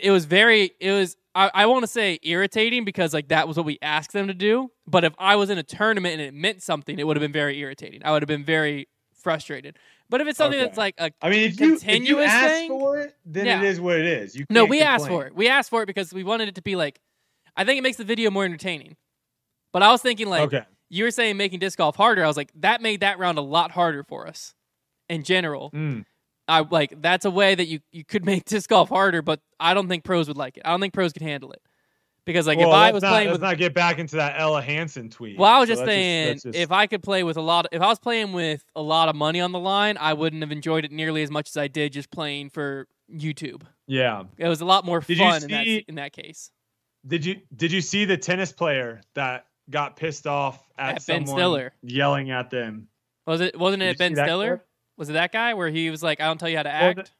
I want to say irritating because like that was what we asked them to do. But if I was in a tournament and it meant something, it would have been very irritating. I would have been very frustrated. But if it's something Okay. that's like a I mean, if you continuous ask thing, for it, then Yeah. it is what it is. You no, can't we asked complain. for it. We asked for it because we wanted it to be like, I think it makes the video more entertaining. But I was thinking like, Okay. you were saying making disc golf harder. I was like, that made that round a lot harder for us in general. Mm. I like that's a way that you could make disc golf harder, but I don't think pros would like it. I don't think pros could handle it because like Well, if I let's was not, playing let's with, not get back into that Ella Hansen tweet. well, I was So just let's saying let's just- if I could play with if I was playing with a lot of money on the line, I wouldn't have enjoyed it nearly as much as I did just playing for YouTube. yeah. It was a lot more Did you fun see- in that case. Did you see the tennis player that got pissed off at Ben someone Stiller. yelling at them? Wasn't Did it you Ben see that Stiller? clip? Was it that guy where he was like, "I don't tell you how to Well, act"?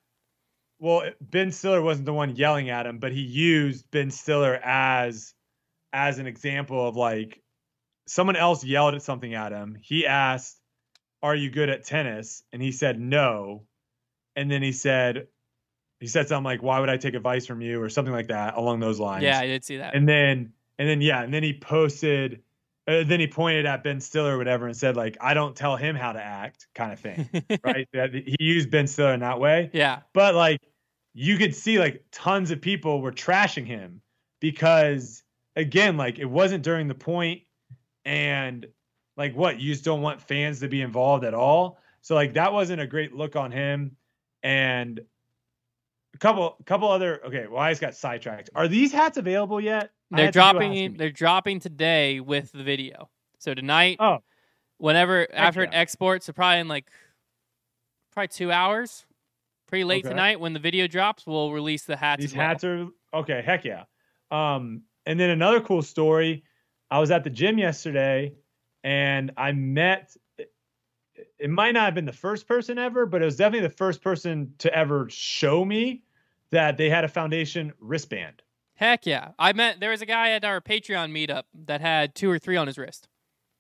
Ben Stiller wasn't the one yelling at him, but he used Ben Stiller as an example of like someone else yelled at something at him. He asked, "Are you good at tennis?" And he said no. And then he said something like, "Why would I take advice from you?" or something like that along those lines. Yeah, I did see that. And then he posted, then he pointed at Ben Stiller or whatever and said like, "I don't tell him how to act," kind of thing, right? That he used Ben Stiller in that way. Yeah, But like, you could see like tons of people were trashing him because again, like it wasn't during the point, and like what, you just don't want fans to be involved at all. So like that wasn't a great look on him. And a couple other, okay, well, I just got sidetracked. Are these hats available yet? I they're had people ask dropping. me. They're dropping today with the video. So tonight, Oh, whenever after it yeah. exports, so probably in probably 2 hours, pretty late Okay. tonight when the video drops, we'll release the hats. these as well. hats are okay. Heck yeah. And then another cool story. I was at the gym yesterday, and I met. It might not have been the first person ever, but it was definitely the first person to ever show me that they had a Foundation wristband. Heck yeah! There was a guy at our Patreon meetup that had 2 or 3 on his wrist.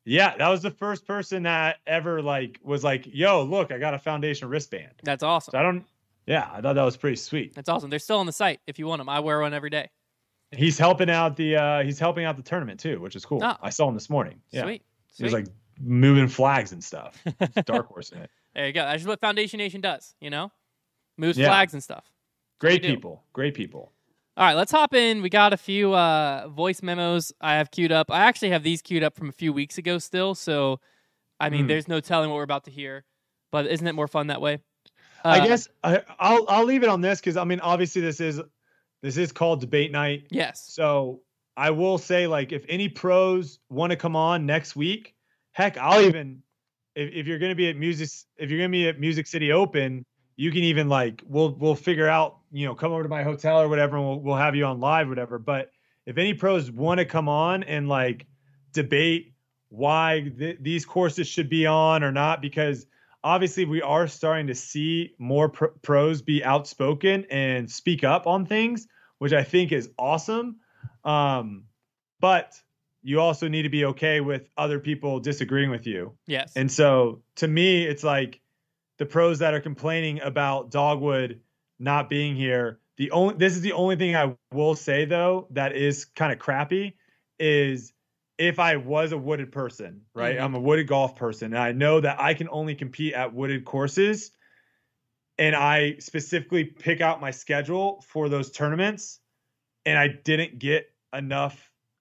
Yeah, that was the first person that ever was like, "Yo, look, I got a Foundation wristband." That's awesome. So I thought that was pretty sweet. That's awesome. They're still on the site if you want them. I wear one every day. He's helping out the tournament too, which is cool. Oh. I saw him this morning. Yeah. Sweet. He was like moving flags and stuff. Dark horse in it. There you go. That's what Foundation Nation does, moves flags and stuff. Great people. All right, let's hop in. We got a few voice memos I have queued up. I actually have these queued up from a few weeks ago still, so I mean, there's no telling what we're about to hear. But isn't it more fun that way? I guess I'll leave it on this because I mean, obviously this is called debate night. Yes. So I will say, like, if any pros want to come on next week, heck, I'll even if you're going to be at Music City Open, you can even we'll figure out, come over to my hotel or whatever, and we'll have you on live, whatever. But if any pros want to come on and debate why these courses should be on or not, because obviously we are starting to see more pros be outspoken and speak up on things, which I think is awesome. But you also need to be okay with other people disagreeing with you. Yes. And so to me, it's like the pros that are complaining about Dogwood not being here. This is the only thing I will say though that is kind of crappy is if I was a wooded person, right? Mm-hmm. I'm a wooded golf person, and I know that I can only compete at wooded courses, and I specifically pick out my schedule for those tournaments, and I didn't get enough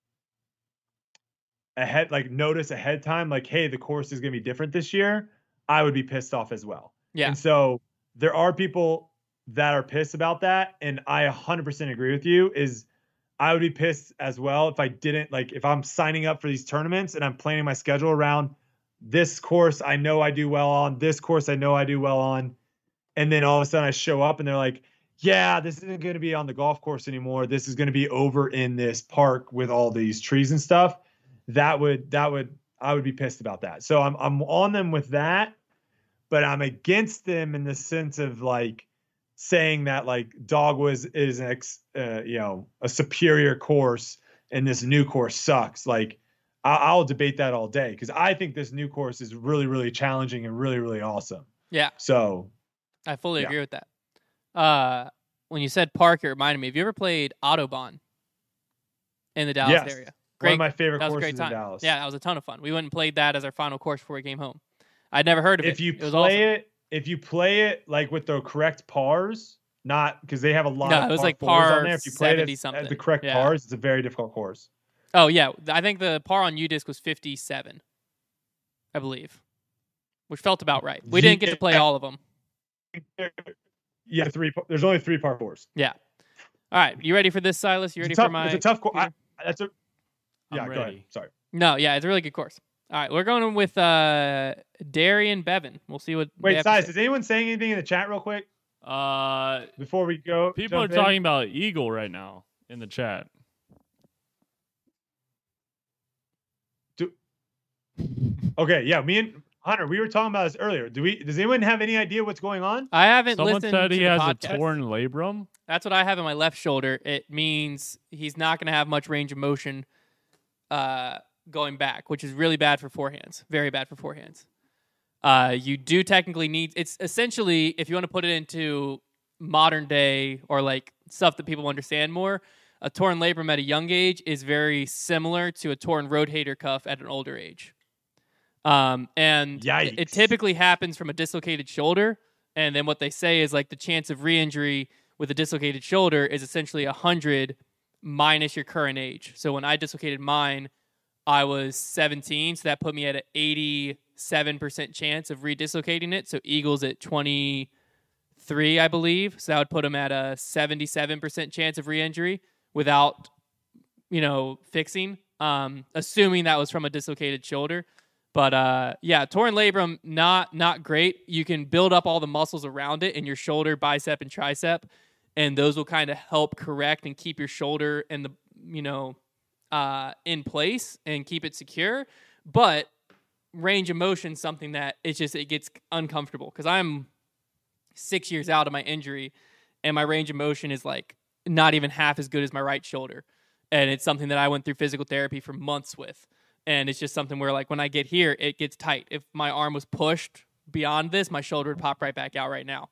notice ahead time, hey, the course is going to be different this year, I would be pissed off as well. Yeah. And so there are people that are pissed about that, and I 100% agree with you, I would be pissed as well if I didn't, if I'm signing up for these tournaments and I'm planning my schedule around this course I know I do well on, this course I know I do well on, and then all of a sudden I show up and they're like, yeah, this isn't going to be on the golf course anymore. This is going to be over in this park with all these trees and stuff. I would be pissed about that. So I'm on them with that, but I'm against them in the sense of saying that Dogwood is a superior course and this new course sucks. I'll debate that all day because I think this new course is really, really challenging and really, really awesome. Yeah. So I fully agree with that. When you said park, it reminded me. Have you ever played Autobahn in the Dallas area? Great. One of my favorite courses in Dallas. Yeah, that was a ton of fun. We went and played that as our final course before we came home. I'd never heard of it. If you play it with the correct pars, not because they have a lot of it was par par on there. If you play it at the correct pars, it's a very difficult course. Oh yeah, I think the par on UDisc was 57, I believe, which felt about right. We didn't get to play all of them. Yeah, there's only 3 par 4s. Yeah. All right, you ready for this, Silas? You ready for my? It's a tough course. I'm ready. Go ahead. Sorry. No, yeah, it's a really good course. All right, we're going with Darian Bevan. We'll see what. Wait, Silas, is anyone saying anything in the chat real quick? Before we go, people are talking about Eagle right now in the chat. Okay, yeah, me and Hunter, we were talking about this earlier. Does anyone have any idea what's going on? I haven't Someone listened said to he the has podcast. a torn labrum. That's what I have in my left shoulder. It means he's not going to have much range of motion going back, which is really bad for forehands. Very bad for forehands. You do technically need, it's essentially, if you want to put it into modern day or stuff that people understand more, a torn labrum at a young age is very similar to a torn rotator cuff at an older age. And it typically happens from a dislocated shoulder. And then what they say is the chance of re-injury with a dislocated shoulder is essentially 100 minus your current age. So when I dislocated mine, I was 17, so that put me at an 87% chance of redislocating it. So Eagle's at 23, I believe. So that would put him at a 77% chance of re-injury without, fixing, assuming that was from a dislocated shoulder. But torn labrum, not great. You can build up all the muscles around it in your shoulder, bicep, and tricep, and those will kind of help correct and keep your shoulder and in place and keep it secure. But range of motion is something that it gets uncomfortable because I'm 6 years out of my injury, and my range of motion is not even half as good as my right shoulder, and it's something that I went through physical therapy for months with. And it's just something where, like, when I get here, it gets tight. If my arm was pushed beyond this, my shoulder would pop right back out right now.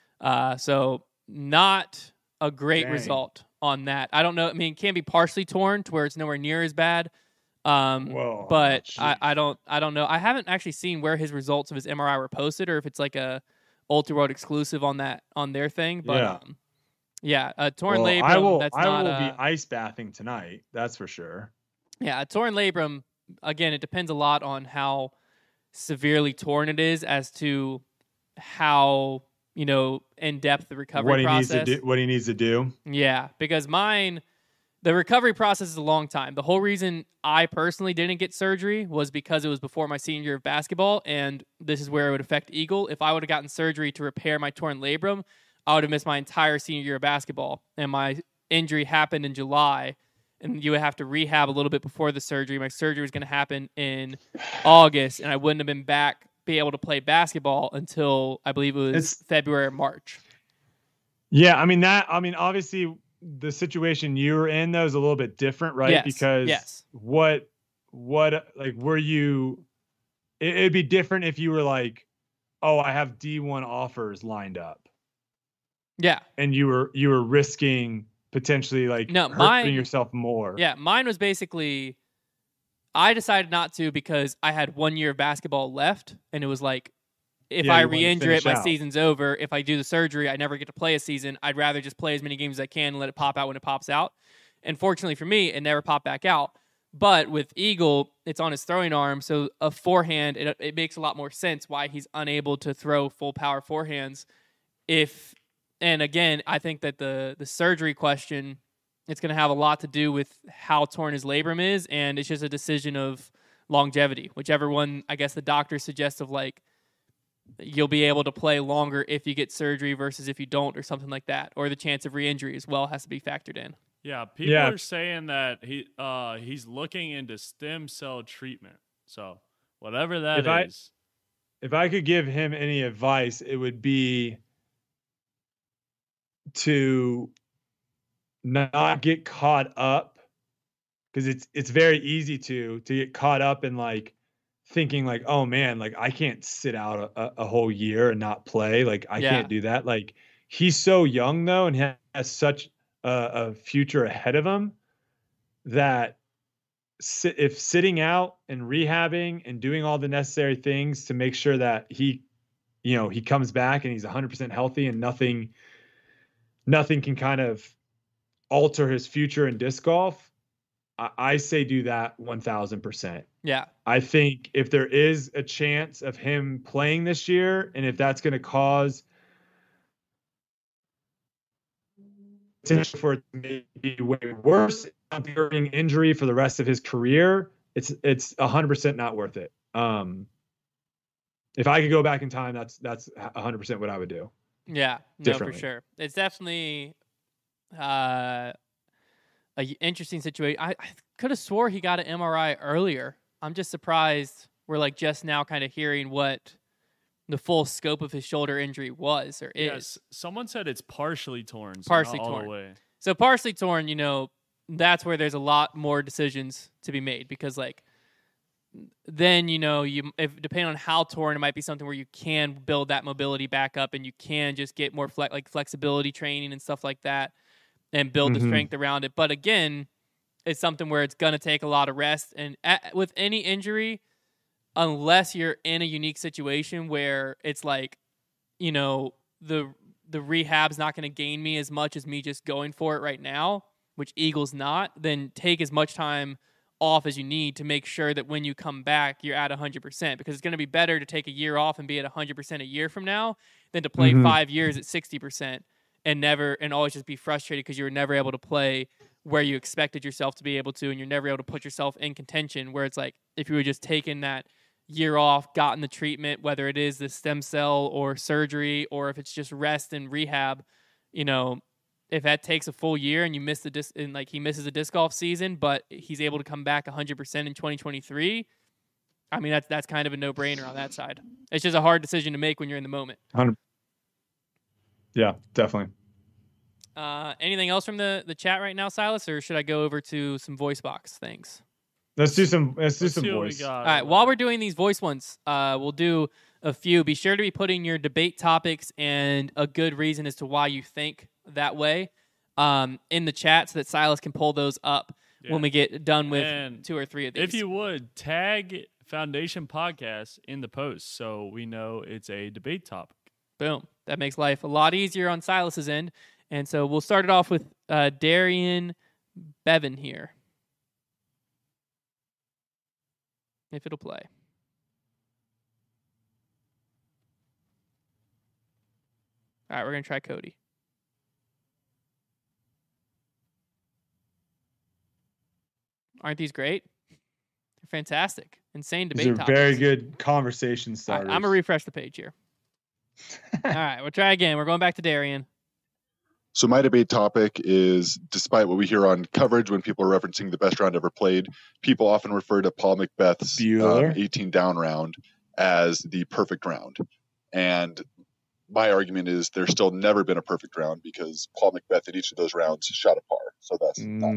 So not a great result on that. I don't know. I mean, it can be partially torn to where it's nowhere near as bad. Whoa, but I don't know. I haven't actually seen where his results of his MRI were posted, or if it's like a Ultra World exclusive on their thing. But torn labrum. I will be ice bathing tonight. That's for sure. Yeah, a torn labrum. Again, it depends a lot on how severely torn it is as to how, in depth the recovery process. What he needs to do. Yeah, because the recovery process is a long time. The whole reason I personally didn't get surgery was because it was before my senior year of basketball, and this is where it would affect Eagle. If I would have gotten surgery to repair my torn labrum, I would have missed my entire senior year of basketball, and my injury happened in July, and you would have to rehab a little bit before the surgery. My surgery was going to happen in August, and I wouldn't have been be able to play basketball until I believe it was February or March. Yeah, obviously the situation you were in though is a little bit different, right? Yes. Because what like were you? It'd be different if you were like, oh, I have D1 offers lined up. Yeah, and you were risking potentially like hurting yourself more. Yeah, mine was basically, I decided not to because I had 1 year of basketball left, and it was like, if I re-injure it, my season's over. If I do the surgery, I never get to play a season. I'd rather just play as many games as I can and let it pop out when it pops out. And fortunately for me, it never popped back out. But with Eagle, it's on his throwing arm, so a forehand, it makes a lot more sense why he's unable to throw full power forehands. And again, I think that the surgery question, it's going to have a lot to do with how torn his labrum is, and it's just a decision of longevity. Whichever one, I guess the doctor suggests of like, you'll be able to play longer if you get surgery versus if you don't, or something like that. Or the chance of re-injury as well has to be factored in. Yeah, people are saying that he's looking into stem cell treatment. So whatever that is. If I could give him any advice, it would be to not get caught up, because it's very easy to get caught up in like thinking like, oh man, like I can't sit out a whole year and not play. Like I can't do that. Like he's so young though, and has such a future ahead of him that if sitting out and rehabbing and doing all the necessary things to make sure that he comes back and he's 100% healthy and nothing can kind of alter his future in disc golf, I say do that 1,000%. Yeah. I think if there is a chance of him playing this year, and if that's going to cause potential for it to be way worse, enduring injury for the rest of his career, it's 100% not worth it. If I could go back in time, that's 100% what I would do. Yeah, no, for sure. It's definitely an interesting situation. I could have swore he got an MRI earlier. I'm just surprised we're like just now kind of hearing what the full scope of his shoulder injury was or is. Yes, someone said it's partially torn. So partially not all torn. The way. So partially torn, that's where there's a lot more decisions to be made, because like then if depending on how torn, it might be something where you can build that mobility back up and you can just get more flexibility training and stuff like that and build the strength around it. But again, it's something where it's going to take a lot of rest, and with any injury, unless you're in a unique situation where it's like the rehab's not going to gain me as much as me just going for it right now, which Eagle's not, then take as much time off as you need to make sure that when you come back, you're at 100%, because it's going to be better to take a year off and be at 100% a year from now than to play 5 years at 60% and always just be frustrated because you were never able to play where you expected yourself to be able to, and you're never able to put yourself in contention, where it's like if you were just taking that year off, gotten the treatment, whether it is the stem cell or surgery, or if it's just rest and rehab, if that takes a full year and you miss he misses a disc golf season, but he's able to come back 100% in 2023, I mean, that's kind of a no-brainer on that side. It's just a hard decision to make when you're in the moment. 100. Yeah, definitely. Anything else from the chat right now, Silas, or should I go over to some voice box things? Let's do some Let's see what we voice. got. All right, while we're doing these voice ones, we'll do a few. Be sure to be putting your debate topics and a good reason as to why you think that way in the chat so that Silas can pull those up when we get done with And 2 or 3 of these. if you would, tag Foundation Podcast in the post so we know it's a debate topic. Boom. That makes life a lot easier on Silas's end. And so we'll start it off with Darian Bevan here. If it'll play. All right, we're going to try Cody. Aren't these great? They're fantastic. Insane debate These are topics. very good conversation All starters. right, I'm going to refresh the page here. All right, we'll try again. We're going back to Darian. So my debate topic is, despite what we hear on coverage when people are referencing the best round ever played, people often refer to Paul McBeth's Bueller. 18 down round as the perfect round. And my argument is there's still never been a perfect round because Paul McBeth in each of those rounds shot a par. So that's not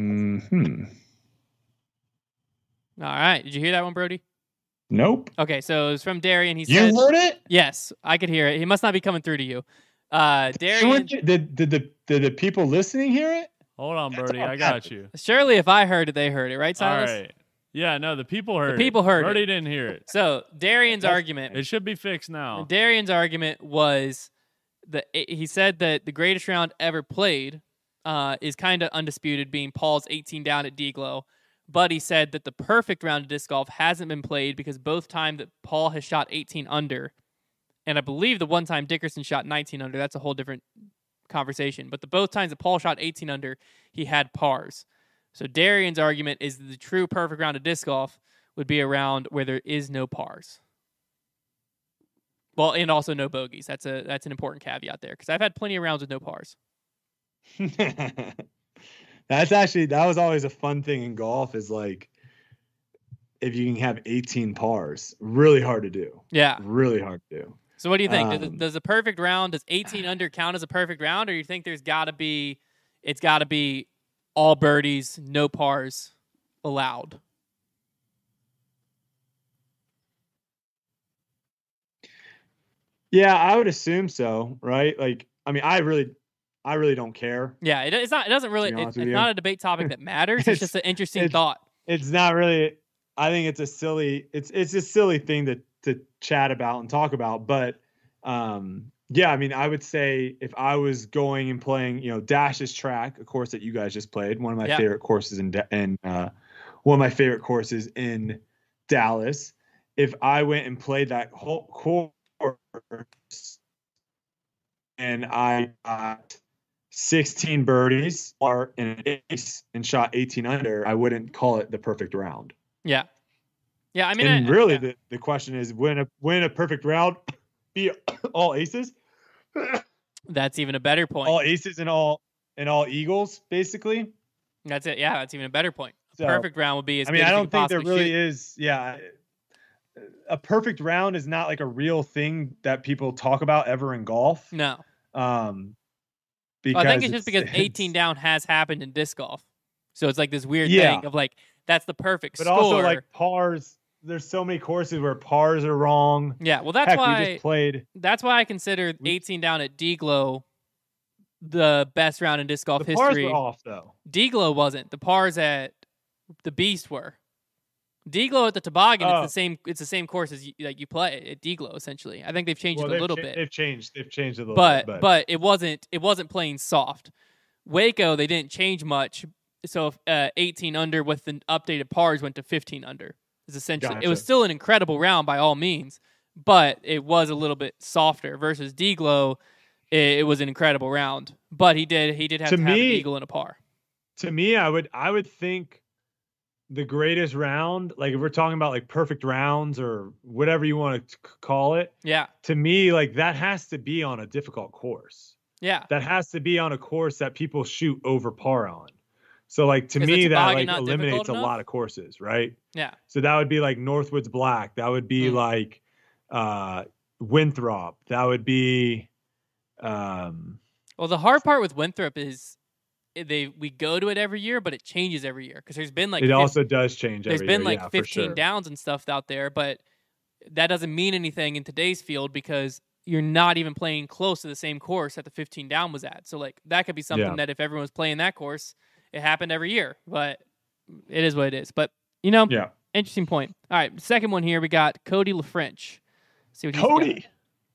All right. Did you hear that one, Brody? Nope. Okay, so it was from Darian. He You said, heard it? yes, I could hear it. He must not be coming through to you. Darian, Did the people listening hear it? Hold on, That's Brody. all I got you. surely if I heard it, they heard it, right, All Silas? right. Yeah, no, the people heard people it. heard Brody it. didn't hear it. So Darian's argument. It should be fixed now. Darian's argument was that he said that the greatest round ever played is kind of undisputed, being Paul's 18 down at D-Glow. But he said that the perfect round of disc golf hasn't been played because both times that Paul has shot 18 under, and I believe the one time Dickerson shot 19 under, that's a whole different conversation. But the both times that Paul shot 18 under, he had pars. So Darian's argument is that the true perfect round of disc golf would be a round where there is no pars. Well, and also no bogeys. That's an important caveat there because I've had plenty of rounds with no pars. That was always a fun thing in golf, is like if you can have 18 pars. Really hard to do. Yeah. Really hard to do. So what do you think? Does a perfect round, does 18 under count as a perfect round, or you think it's got to be all birdies, no pars allowed? Yeah, I would assume so, right? Like, I mean, I really don't care. Yeah, it's not. It doesn't really. It's not a debate topic that matters. It's just an interesting thought. It's not really. I think it's a silly. It's a silly thing to chat about and talk about. But yeah, I mean, I would say if I was going and playing, Dash's track, a course that you guys just played, one of my favorite courses in one of my favorite courses in Dallas. If I went and played that whole course and I got 16 birdies or an ace and shot 18 under, I wouldn't call it the perfect round. Yeah. Yeah, I mean, and really the question is, when a perfect round be all aces? That's even a better point. All aces and all eagles, basically. That's it. Yeah, that's even a better point. So, perfect round would be as good I as don't you think there possibly really shoot. is. Yeah. A perfect round is not like a real thing that people talk about ever in golf. No. Because I think it's just because 18 down has happened in disc golf. So it's like this weird thing of like, that's the perfect score. But also like pars, there's so many courses where pars are wrong. Yeah, well that's why we just played. That's why I consider 18 down at D-Glow the best round in disc golf the history. Pars were off though. D-Glow wasn't. The pars at the Beast were. D-Glow at the Toboggan, it's the same course as you play at D-Glow essentially. I think they've changed it a little bit. They've changed a little bit. But it wasn't playing soft. Waco, they didn't change much. So 18 under with the updated pars went to 15 under. Is essentially Gotcha. It was still an incredible round by all means, but it was a little bit softer versus D-Glow. It was an incredible round, but he did have to have an eagle and a par. To me, I would think the greatest round, like if we're talking about like perfect rounds or whatever you want to call it. Yeah. To me, like that has to be on a difficult course. Yeah. That has to be on a course that people shoot over par on. So like to me that like eliminates a lot of courses, right? Yeah. So that would be like Northwoods Black. That would be like Winthrop. That would be well, the hard part with Winthrop is we go to it every year, but it changes every year because there's been like it also does change. There's every been year. like 15 sure. downs and stuff out there, but that doesn't mean anything in today's field because you're not even playing close to the same course that the 15 down was at. So like that could be something that if everyone was playing that course, it happened every year. But it is what it is. But interesting point. All right, second one here we got Cody LaFrench. See what Cody.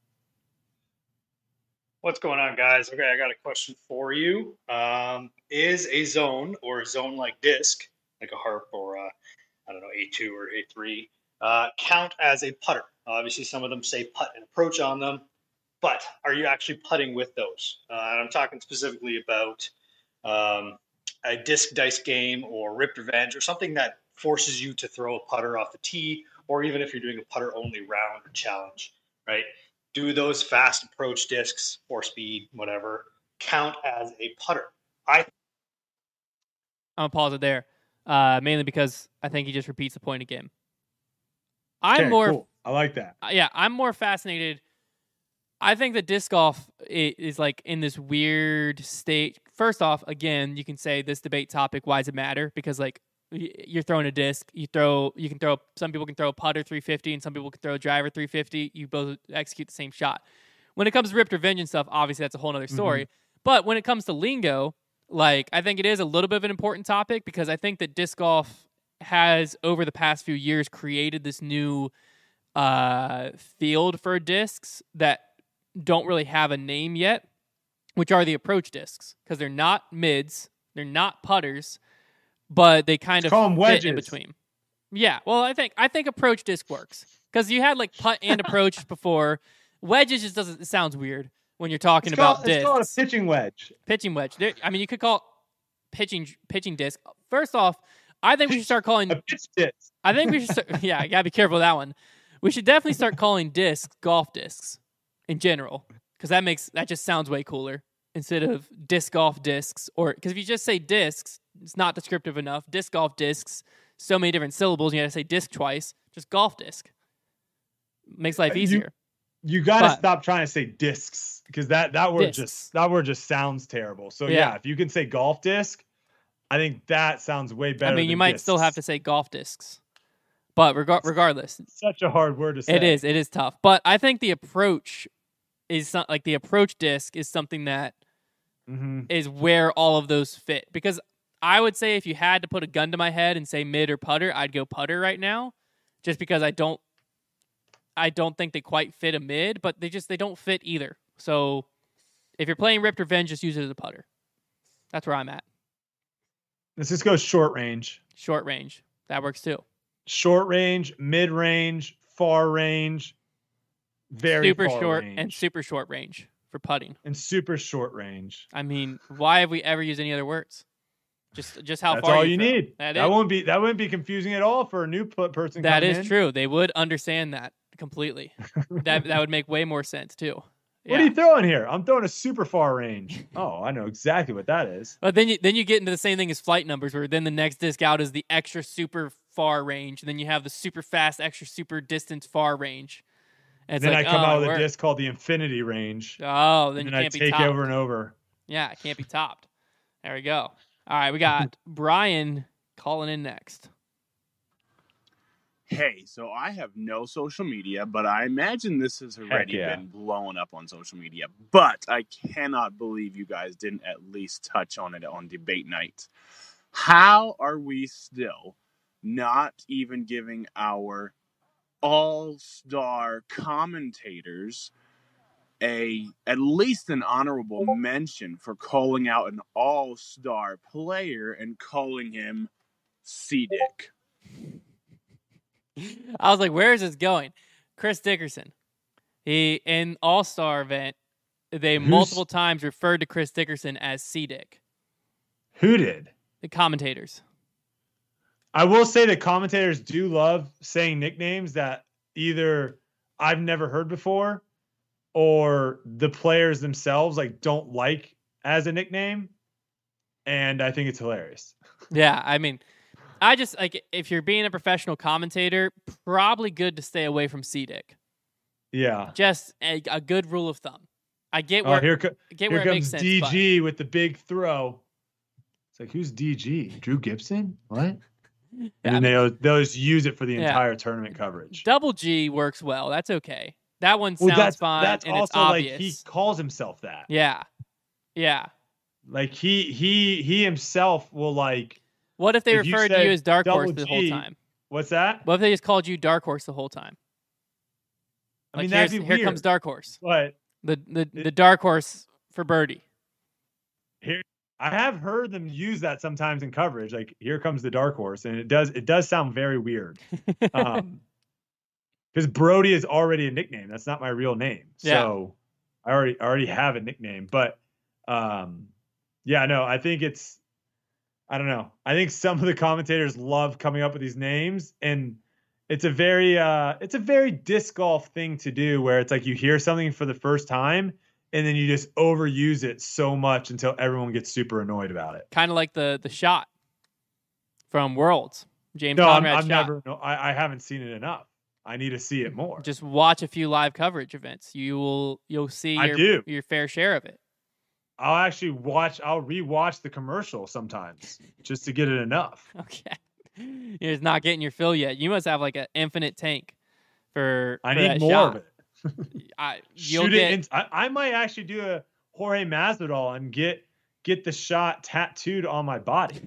What's going on, guys? Okay, I got a question for you. Is a zone or a zone-like disc, like a harp or A2 or A3, count as a putter? Obviously, some of them say putt and approach on them, but are you actually putting with those? And I'm talking specifically about a disc dice game or Ripped Revenge or something that forces you to throw a putter off the tee, or even if you're doing a putter-only round or challenge, right? Do those fast approach discs, 4-speed, whatever, count as a putter? I'm going to pause it there, mainly because I think he just repeats the point again. Cool. I like that. I'm more fascinated. I think that disc golf is like in this weird state. First off, again, you can say this debate topic, why does it matter? Because like you're throwing a disc, some people can throw a putter 350 and some people can throw a driver 350. You both execute the same shot. When it comes to Ripped Revenge and stuff, obviously that's a whole other story. Mm-hmm. But when it comes to lingo, like I think it is a little bit of an important topic because I think that disc golf has over the past few years created this new field for discs that don't really have a name yet, which are the approach discs because they're not mids, they're not putters, but they kind of fit in between. Yeah, well, I think approach disc works because you had like putt and approach before. Wedges just doesn't. It sounds weird when you're talking about discs. It's called a pitching wedge. Pitching wedge. I mean, you could call it pitching disc. First off, I think we should start calling a pitch disc. I think we should start. Yeah, you gotta be careful with that one. We should definitely start calling discs golf discs in general because that just sounds way cooler instead of disc golf discs. Or because if you just say discs, it's not descriptive enough. Disc golf discs, so many different syllables. You got to say disc twice. Just golf disc makes life easier. You got to stop trying to say discs because that word just sounds terrible. So yeah, if you can say golf disc, I think that sounds way better. I mean, you might discs. still have to say golf discs, but regardless, it's such a hard word to say. It is tough. But I think the approach is like the approach disc is something that is where all of those fit. Because I would say if you had to put a gun to my head and say mid or putter, I'd go putter right now, just because I don't think they quite fit a mid, but they don't fit either. So if you're playing Ripped Revenge, just use it as a putter. That's where I'm at. Let's just go short range. Short range. That works too. Short range, mid range, far range, super far short range. And super short range for putting. And super short range. I mean, why have we ever used any other words? Just how That's far all you need. That wouldn't be confusing at all for a new person. That is true. They would understand that completely. that would make way more sense too. Yeah. What are you throwing here? I'm throwing a super far range. Oh, I know exactly what that is. But then you get into the same thing as flight numbers, where then the next disc out is the extra super far range, and then you have the super fast, extra super distance far range. And then I come out with a disc called the infinity range. Oh, then you can't be topped. I take over and over. Yeah, it can't be topped. There we go. All right, we got Brian calling in next. Hey, so I have no social media, but I imagine this has already been blown up on social media. But I cannot believe you guys didn't at least touch on it on debate night. How are we still not even giving our all-star commentators at least an honorable mention for calling out an all-star player and calling him C-Dick? I was like, where is this going? Chris Dickerson. He, in All-Star event, they multiple times referred to Chris Dickerson as C-Dick. Who did? The commentators. I will say the commentators do love saying nicknames that either I've never heard before or the players themselves don't like as a nickname. And I think it's hilarious. Yeah, I mean, I just if you're being a professional commentator, probably good to stay away from C-Dick. Yeah, just a good rule of thumb. I get where here it makes comes sense. DG with the big throw. It's like, who's DG? Drew Gibson? What? Yeah, And then they'll just use it for the entire tournament coverage. Double G works well. That's okay. That one sounds fine. That's and also it's obvious. like he calls himself that. Yeah. Like he himself will like. What if they referred to you as Dark Horse the whole time? What's that? What if they just called you Dark Horse the whole time? I mean, that'd be weird. Here comes Dark Horse. What? The Dark Horse for Birdie. Here, I have heard them use that sometimes in coverage. Like, here comes the Dark Horse, and it does sound very weird. Because Brody is already a nickname. That's not my real name. So I already have a nickname. But I think I don't know. I think some of the commentators love coming up with these names, and it's a very disc golf thing to do, where it's like you hear something for the first time and then you just overuse it so much until everyone gets super annoyed about it. Kind of like the shot from Worlds. James No, Conrad's shot. I haven't seen it enough. I need to see it more. Just watch a few live coverage events. You'll see your fair share of it. I'll rewatch the commercial sometimes just to get it enough. Okay. You're just not getting your fill yet. You must have like an infinite tank for I need that more shot. of it. I might actually do a Jorge Masvidal and get the shot tattooed on my body.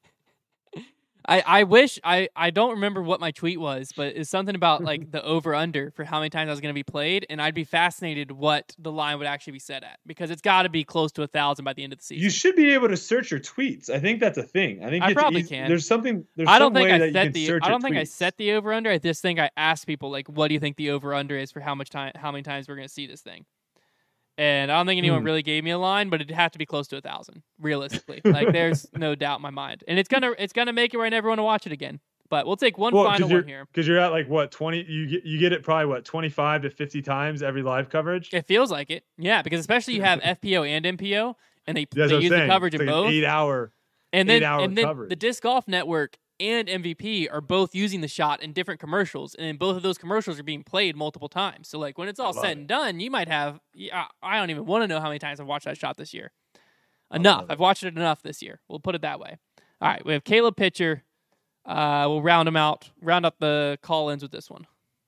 I wish I don't remember what my tweet was, but it's something about like the over under for how many times I was going to be played, and I'd be fascinated what the line would actually be set at, because it's got to be close to 1,000 by the end of the season. You should be able to search your tweets. I think that's a thing. I think I probably can. There's something. I don't think I set the over under. I just think I asked people like, what do you think the over under is for how many times we're going to see this thing? And I don't think anyone really gave me a line, but it'd have to be close to 1,000, realistically. Like, there's no doubt in my mind. And it's gonna make it where I never want to watch it again. But we'll take one final one here. Because you're at like what 20? You get it probably what 25 to 50 times every live coverage. It feels like it, yeah. Because especially you have FPO and MPO, and they use the coverage in both. 8 hour. And then coverage. The Disc Golf Network and MVP are both using the shot in different commercials, and both of those commercials are being played multiple times. So like when it's all said and done, you might have I don't even want to know how many times I've watched that shot this year. Enough. I've watched it enough this year. We'll put it that way. All right, we have Caleb Pitcher. We'll round up the call-ins with this one.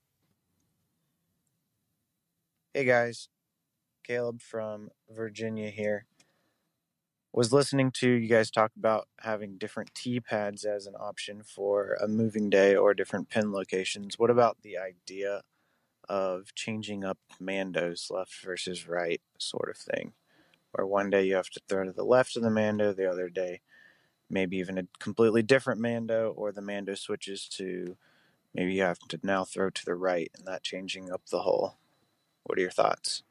Hey guys, Caleb from Virginia here. Was listening to you guys talk about having different tee pads as an option for a moving day or different pin locations. What about the idea of changing up Mandos, left versus right sort of thing, where one day you have to throw to the left of the Mando, the other day maybe even a completely different Mando, or the Mando switches to maybe you have to now throw to the right, and that changing up the hole? What are your thoughts?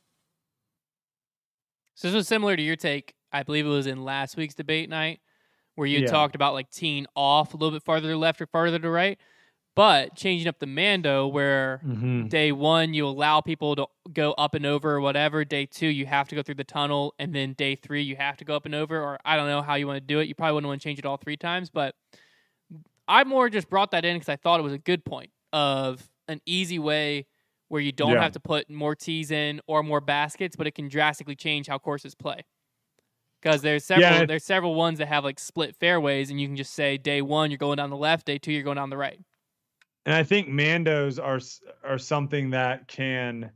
So this was similar to your take. I believe it was in last week's debate night where you talked about like teeing off a little bit farther to the left or farther to the right, but changing up the Mando where day one you allow people to go up and over or whatever. Day two you have to go through the tunnel, and then day three you have to go up and over, or I don't know how you want to do it. You probably wouldn't want to change it all 3 times, but I more just brought that in because I thought it was a good point of an easy way where you don't have to put more tees in or more baskets, but it can drastically change how courses play. Because there's several ones that have like split fairways, and you can just say day one you're going down the left, day two you're going down the right. And I think Mandos are something that can.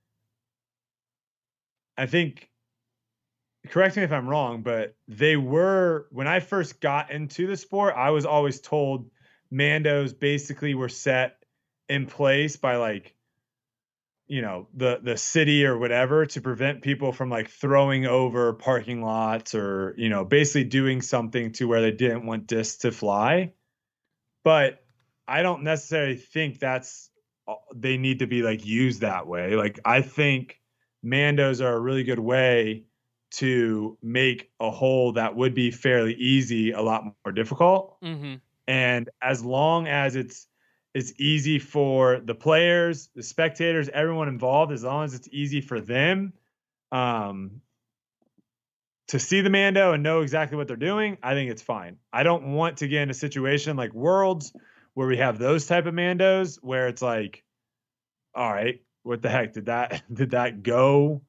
I think, correct me if I'm wrong, but they were, when I first got into the sport, I was always told Mandos basically were set in place by like, you know, the city or whatever to prevent people from like throwing over parking lots, or, you know, basically doing something to where they didn't want discs to fly. But I don't necessarily think they need to be like used that way. Like, I think Mandos are a really good way to make a hole that would be fairly easy a lot more difficult. And as long as it's easy for the players, the spectators, everyone involved, as long as it's easy for them to see the Mando and know exactly what they're doing, I think it's fine. I don't want to get in a situation like Worlds where we have those type of Mandos where it's like, all right, what the heck, did that go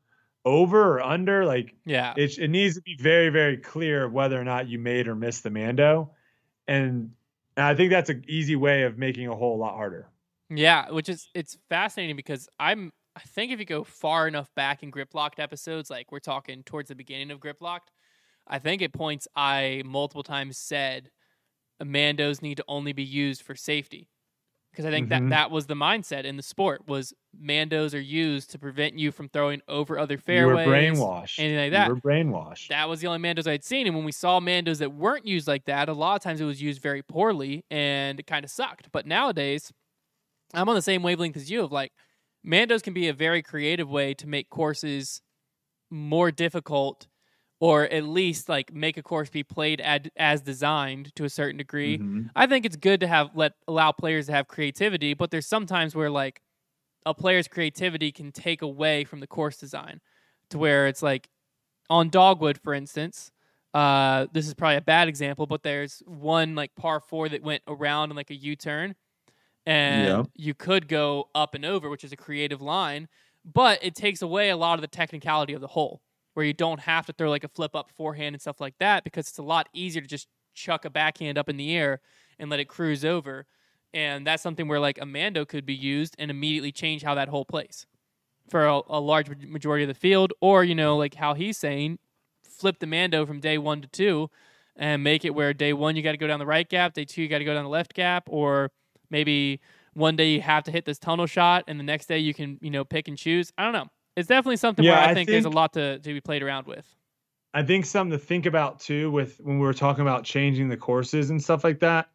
over or under. Like, Yeah. it needs to be very, very clear whether or not you made or missed the Mando. And I think that's an easy way of making a hole a lot harder. Yeah, it's fascinating because I think if you go far enough back in Grip Locked episodes, like we're talking towards the beginning of Grip Locked, I think at points I multiple times said Mandos need to only be used for safety. Because I think that was the mindset in the sport, was Mandos are used to prevent you from throwing over other fairways. You were brainwashed. Anything like that. You were brainwashed. That was the only Mandos I'd seen. And when we saw Mandos that weren't used like that, a lot of times it was used very poorly and it kind of sucked. But nowadays, I'm on the same wavelength as you of like, Mandos can be a very creative way to make courses more difficult, or at least like make a course be played as designed to a certain degree. I think it's good to allow players to have creativity, but there's sometimes where like a player's creativity can take away from the course design, to where it's like on Dogwood, for instance. This is probably a bad example, but there's one like par 4 that went around in like a U-turn, and you could go up and over, which is a creative line, but it takes away a lot of the technicality of the hole, where you don't have to throw like a flip up forehand and stuff like that, because it's a lot easier to just chuck a backhand up in the air and let it cruise over. And that's something where like a Mando could be used and immediately change how that hole plays for a large majority of the field. Or, like how he's saying, flip the Mando from day 1 to 2 and make it where day 1 you got to go down the right gap, day 2 you got to go down the left gap, or maybe one day you have to hit this tunnel shot and the next day you can, pick and choose. I don't know. It's definitely something where I think there's a lot to be played around with. I think something to think about too, with when we were talking about changing the courses and stuff like that.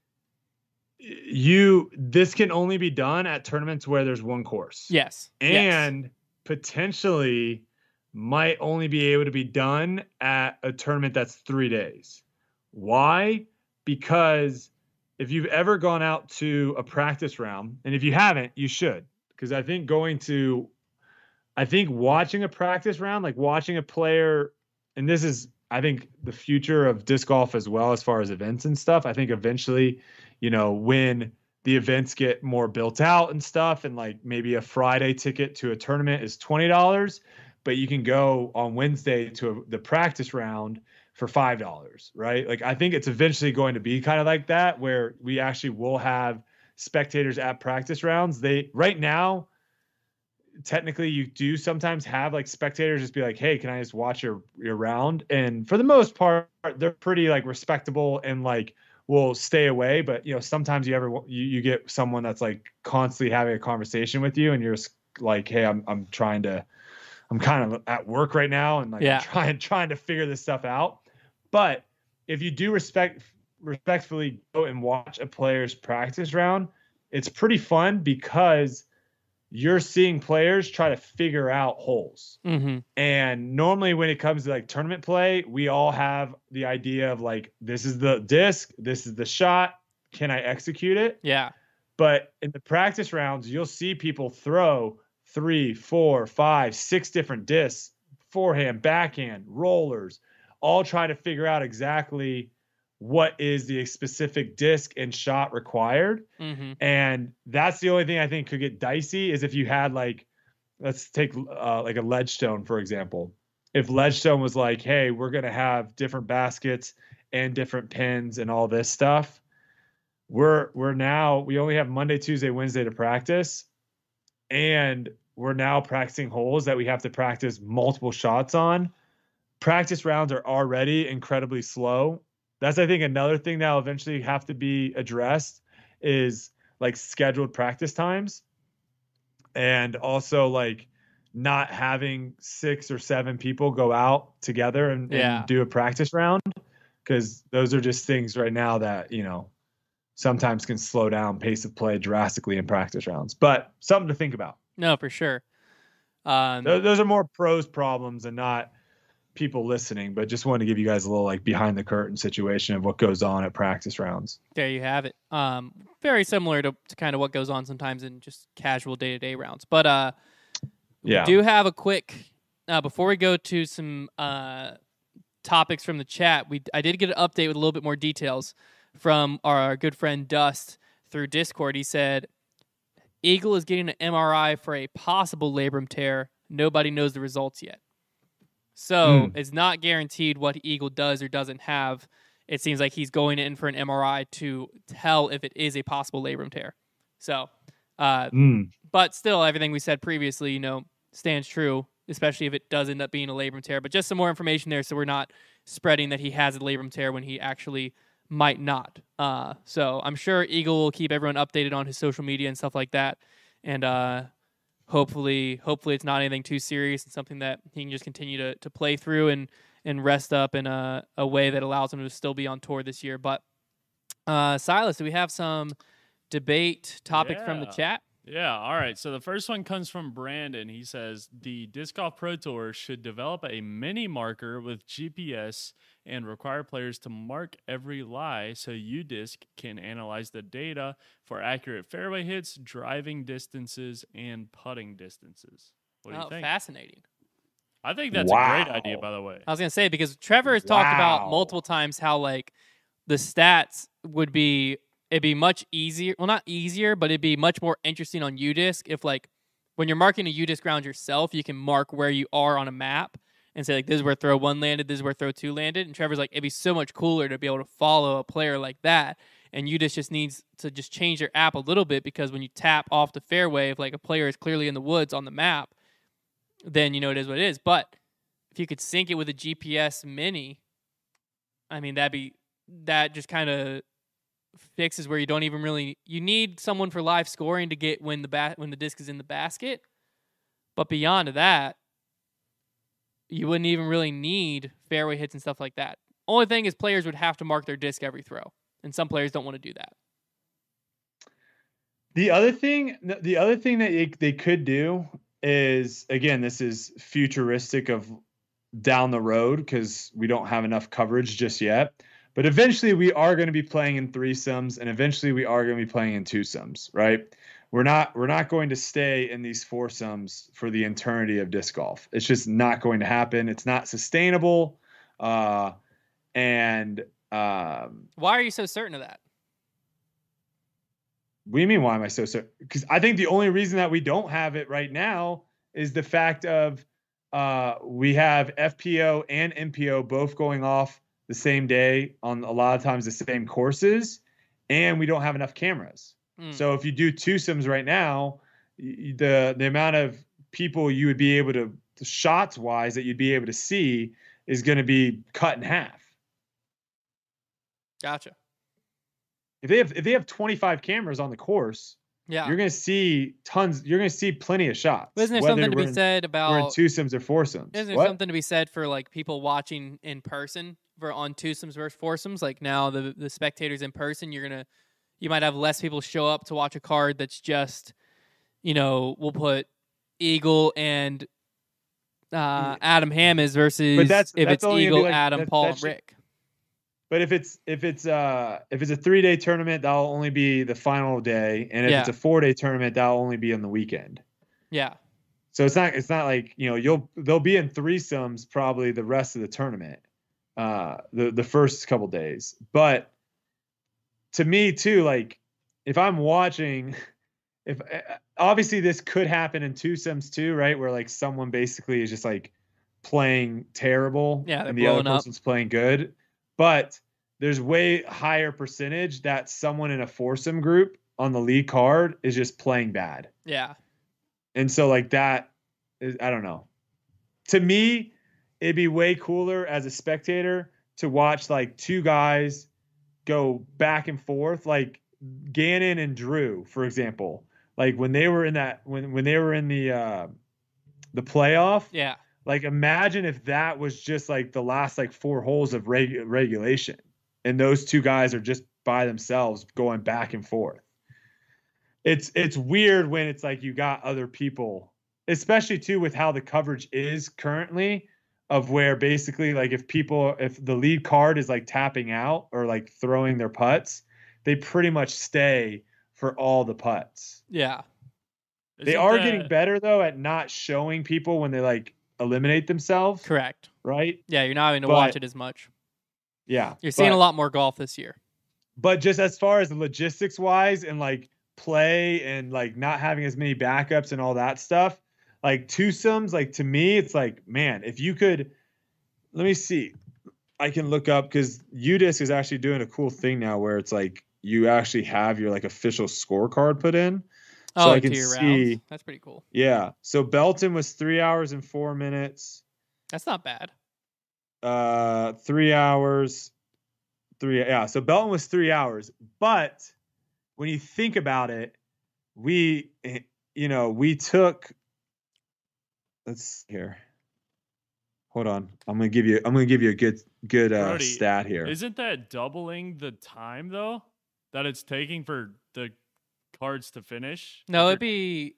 This can only be done at tournaments where there's one course. Yes. And potentially might only be able to be done at a tournament that's 3 days. Why? Because if you've ever gone out to a practice round, and if you haven't, you should, because I think watching a practice round, like watching a player, and this is, I think, the future of disc golf as well, as far as events and stuff. I think eventually, when the events get more built out and stuff, and like maybe a Friday ticket to a tournament is $20, but you can go on Wednesday to the practice round for $5, right? Like, I think it's eventually going to be kind of like that, where we actually will have spectators at practice rounds. Right now, technically you do sometimes have like spectators just be like, hey, can I just watch your round? And for the most part, they're pretty like respectable and like will stay away. But sometimes you get someone that's like constantly having a conversation with you, and you're just like, hey, I'm kind of at work right now, and like trying to figure this stuff out. But if you do respectfully go and watch a player's practice round, it's pretty fun, because you're seeing players try to figure out holes. And normally when it comes to like tournament play, we all have the idea of like, this is the disc, this is the shot, can I execute it? Yeah. But in the practice rounds, you'll see people throw 3, 4, 5, 6 different discs, forehand, backhand, rollers, all try to figure out exactly what is the specific disc and shot required. And that's the only thing I think could get dicey, is if you had like, let's take like a Ledgestone, for example. If Ledgestone was like, hey, we're going to have different baskets and different pins and all this stuff, we only have Monday, Tuesday, Wednesday to practice. And we're now practicing holes that we have to practice multiple shots on. Practice rounds are already incredibly slow. That's, I think, another thing that will eventually have to be addressed, is like scheduled practice times, and also like not having 6 or 7 people go out together and do a practice round, because those are just things right now that, sometimes can slow down pace of play drastically in practice rounds. But something to think about. No, for sure. Those are more pros problems and not people listening, but just wanted to give you guys a little like behind the curtain situation of what goes on at practice rounds. There you have it. Very similar to kind of what goes on sometimes in just casual day-to-day rounds. But we do have a quick, before we go to some topics from the chat, I did get an update with a little bit more details from our good friend Dust through Discord. He said, Eagle is getting an MRI for a possible labrum tear. nobody knows the results yet. So it's not guaranteed what Eagle does or doesn't have. It seems like he's going in for an MRI to tell if it is a possible labrum tear. So, but still, everything we said previously, stands true, especially if it does end up being a labrum tear. But just some more information there, so we're not spreading that he has a labrum tear when he actually might not. So I'm sure Eagle will keep everyone updated on his social media and stuff like that. And hopefully it's not anything too serious and something that he can just continue to play through and rest up in a way that allows him to still be on tour this year. But Silas, do we have some debate topics from the chat? Yeah, all right. So the first one comes from Brandon. He says, the Disc Golf Pro Tour should develop a mini marker with GPS and require players to mark every lie so UDisc can analyze the data for accurate fairway hits, driving distances, and putting distances. What do you think? Fascinating. I think that's a great idea, by the way. I was going to say, because Trevor has talked about multiple times how, like, the stats would be... It'd be much easier. Well, not easier, but it'd be much more interesting on UDisc if, like, when you're marking a UDisc round yourself, you can mark where you are on a map and say, like, this is where throw 1 landed, this is where throw 2 landed. And Trevor's like, it'd be so much cooler to be able to follow a player like that. And UDisc just needs to just change their app a little bit, because when you tap off the fairway, if, like, a player is clearly in the woods on the map, then it is what it is. But if you could sync it with a GPS mini, I mean, that just kind of fixes where you don't even really, you need someone for live scoring to get when the disc is in the basket, but beyond that, you wouldn't even really need fairway hits and stuff like that. Only thing is, players would have to mark their disc every throw, and some players don't want to do that. The other thing that they could do is, again, this is futuristic of down the road because we don't have enough coverage just yet. But eventually we are going to be playing in threesomes, and eventually we are going to be playing in twosomes, right? We're not going to stay in these foursomes for the eternity of disc golf. It's just not going to happen. It's not sustainable. Why are you so certain of that? What do you mean, why am I so certain? Because I think the only reason that we don't have it right now is the fact of we have FPO and MPO both going off the same day on a lot of times the same courses, and we don't have enough cameras. So if you do twosomes right now, the amount of people you would be able to, shots wise, that you'd be able to see is going to be cut in half. Gotcha. If they have 25 cameras on the course, yeah, you're going to see tons. You're going to see plenty of shots. Isn't there something to be said about we're in twosomes or foursomes? Isn't there something to be said for, like, people watching in person on twosomes versus foursomes? Like, now the spectators in person, you might have less people show up to watch a card that's just, we'll put Eagle and Adam Hammes versus if it's Eagle, Adam, Paul, and Rick. But if it's a 3-day tournament, that'll only be the final day, and if it's a 4-day tournament, that'll only be on the weekend. Yeah. So it's not like they'll be in threesomes probably the rest of the tournament, the first couple days. But to me too, like, if I'm watching, if obviously this could happen in twosomes too, right? Where, like, someone basically is just, like, playing terrible, and the other person's playing good. But there's way higher percentage that someone in a foursome group on the lead card is just playing bad. Yeah. And so, like, that is, I don't know. To me, it'd be way cooler as a spectator to watch, like, two guys go back and forth, like Gannon and Drew, for example. Like, when they were in that, when they were in the playoff. Yeah. Like, imagine if that was just, like, the last, like, 4 holes of regulation, and those two guys are just by themselves going back and forth. It's weird when it's like you got other people, especially too with how the coverage is currently, of where basically, like, if the lead card is, like, tapping out or, like, throwing their putts, they pretty much stay for all the putts. Yeah. They are getting better though at not showing people when they, like, eliminate themselves. Correct. Right? Yeah, you're not having to watch it as much. Yeah. You're seeing a lot more golf this year. But just as far as logistics wise and, like, play and, like, not having as many backups and all that stuff, like twosomes, like to me, it's like, man, if you could, let me see. I can look up because UDisc is actually doing a cool thing now where it's like you actually have your like official scorecard put in. So I can see rounds. That's pretty cool. Yeah. So Belton was 3 hours and 4 minutes. That's not bad. 3 hours. So Belton was 3 hours. But when you think about it, we took, let's see here. Hold on. I'm gonna give you a good Brody, stat here. Isn't that doubling the time though that it's taking for the cards to finish? No, it'd be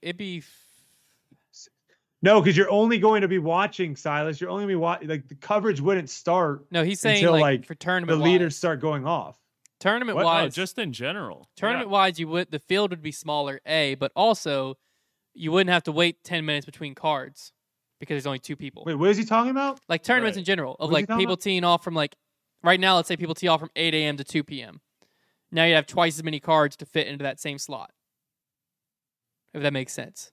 No, because you're only going to be watching, Silas. You're only going to be watching. Like the coverage wouldn't start. No, he's saying until, like for tournament the leaders start going off. Tournament No, wise, just in general. Tournament wise, the field would be smaller, but also you wouldn't have to wait 10 minutes between cards because there's only 2 people. Wait, what is he talking about? Like tournaments Right. in general of What is he like talking people about? teeing off from like right now. Let's say people tee off from 8 a.m. to 2 p.m. Now you have twice as many cards to fit into that same slot. If that makes sense.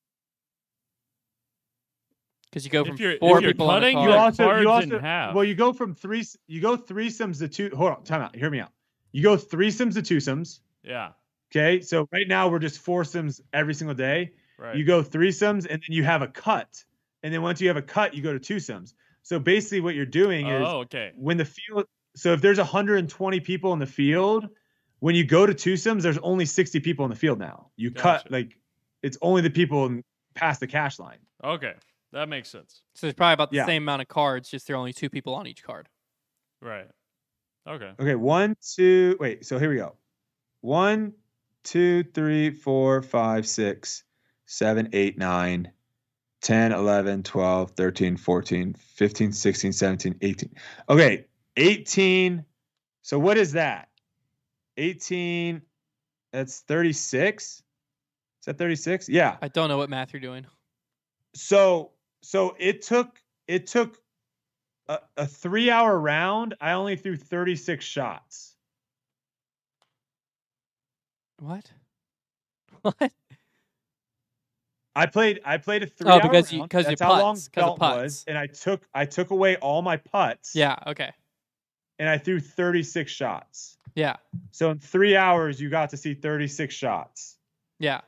Because you go from If you're 4 people on the cutting card. your you cards also in half. well, you go from threesomes to two. Hold on, time out. Hear me out. You go threesomes to twosomes. Yeah. Okay, so right now we're just foursomes every single day. Right. You go threesomes, and then you have a cut, and then once you have a cut, you go to twosomes. So basically, what you're doing is okay. when the field. So if there's 120 people in the field, when you go to twosomes, there's only 60 people in the field now. You Gotcha. cut like it's only the people past the cash line. Okay. That makes sense. So it's probably about the Yeah. same amount of cards, just there are only 2 people on each card. Right. Okay. Okay, 1, 2. Wait, so here we go. 1, 2, 3, 4, 5, 6, 7, 8, 9, 10, 11, 12, 13, 14, 15, 16, 17, 18. Okay, 18. So what is that? 18. That's 36. Is that 36? Yeah. I don't know what math you're doing. So it took a 3-hour round. I only threw 36 shots. What? What? I played a 3-hour because round. your That's how long putts, 'cause of Belton putts. was, and I took away all my putts. Yeah, okay. And I threw 36 shots. Yeah. So in 3 hours, you got to see 36 shots. Yeah.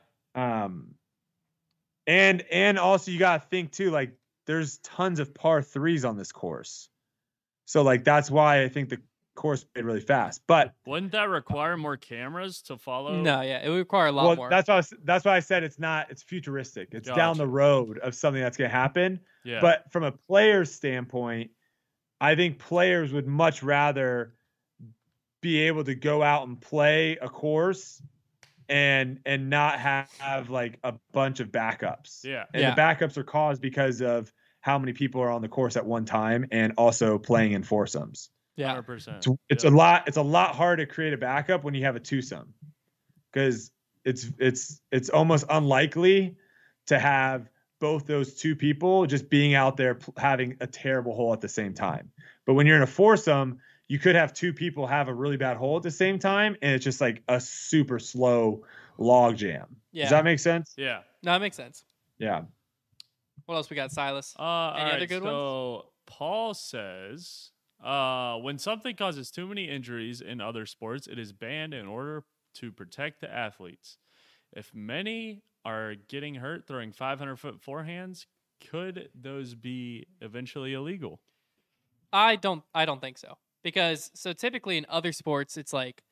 And also you got to think too, like there's tons of par 3s on this course. So like that's why I think the course played really fast. But Wouldn't that require more cameras to follow? No, yeah, it would require a lot more. that's why I said it's futuristic. It's down the Gotcha. road of something that's going to happen. Yeah. But from a player's standpoint, I think players would much rather be able to go out and play a course and not have like a bunch of backups. Yeah. And Yeah. the backups are caused because of how many people are on the course at one time and also playing in foursomes. yeah. 100%. It's Yeah. a lot harder to create a backup when you have a twosome because it's almost unlikely to have both those 2 people just being out there having a terrible hole at the same time. But when you're in a foursome, you could have 2 people have a really bad hole at the same time, and it's just like a super slow log jam. Yeah. Does that make sense? Yeah. No, that makes sense. Yeah. What else we got, Silas? All Any other right, good ones? so Paul says, when something causes too many injuries in other sports, it is banned in order to protect the athletes. If many are getting hurt throwing 500-foot forehands, could those be eventually illegal? I don't think so. Because so typically in other sports it's like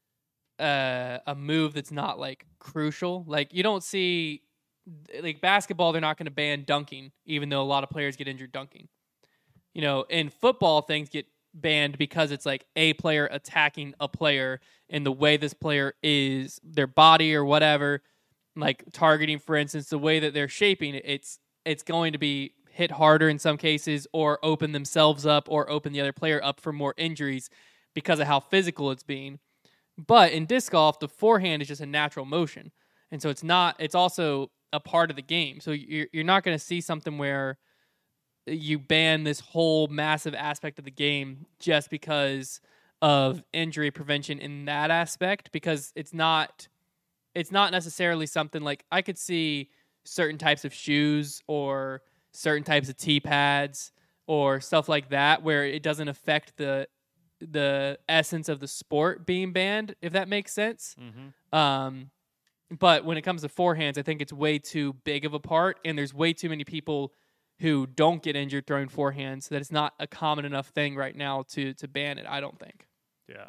a move that's not like crucial. Like you don't see like basketball, they're not going to ban dunking, even though a lot of players get injured dunking. You know, in football, things get banned because it's like a player attacking a player in the way this player is, their body or whatever, like targeting, for instance, the way that they're shaping it, it's going to be hit harder in some cases or open themselves up or open the other player up for more injuries because of how physical it's being. But in disc golf, the forehand is just a natural motion. And so it's also a part of the game. So you're not going to see something where you ban this whole massive aspect of the game just because of injury prevention in that aspect, because it's not necessarily something like I could see certain types of shoes or certain types of tee pads or stuff like that, where it doesn't affect the essence of the sport being banned, if that makes sense. But when it comes to forehands, I think it's way too big of a part, and there's way too many people who don't get injured throwing forehands that it's not a common enough thing right now to ban it, I don't think. Yeah.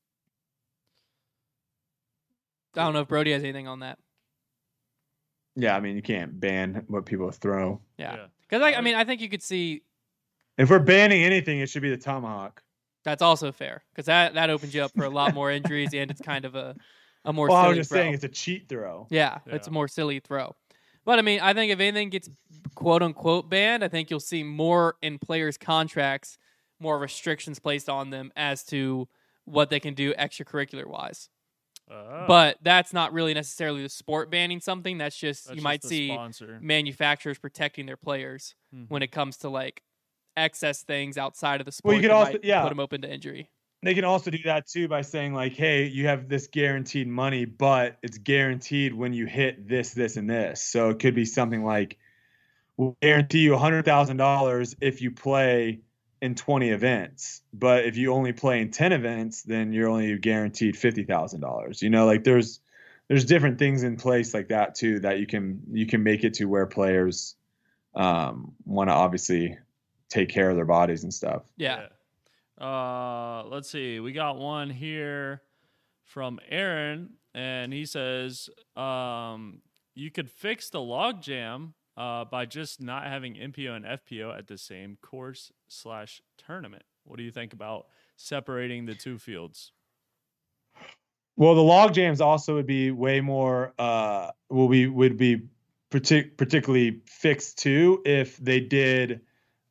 I don't know if Brody has anything on that. Yeah, I mean, you can't ban what people throw. Yeah. Because, I think you could see... If we're banning anything, it should be the tomahawk. That's also fair, because that opens you up for a lot more injuries, and it's kind of a more Well, silly I was just throw. saying it's a cheat throw. Yeah, it's a more silly throw. But, I think if anything gets quote-unquote banned, I think you'll see more in players' contracts, more restrictions placed on them as to what they can do extracurricular-wise. But that's not really necessarily the sport banning something. That's just you might see sponsor. Manufacturers protecting their players when it comes to, like, excess things outside of the sport. Well, you could also put them open to injury. They can also do that too by saying, like, hey, you have this guaranteed money, but it's guaranteed when you hit this, this, and this. So it could be something like, we'll guarantee you $100,000 if you play in 20 events. But if you only play in 10 events, then you're only guaranteed $50,000. You know, like there's different things in place like that too, that you can make it to where players want to obviously take care of their bodies and stuff. Yeah. Let's see. We got one here from Aaron, and he says, you could fix the logjam by just not having MPO and FPO at the same course/tournament. What do you think about separating the two fields? Well, the log jams also would be way more would be particularly fixed too if they did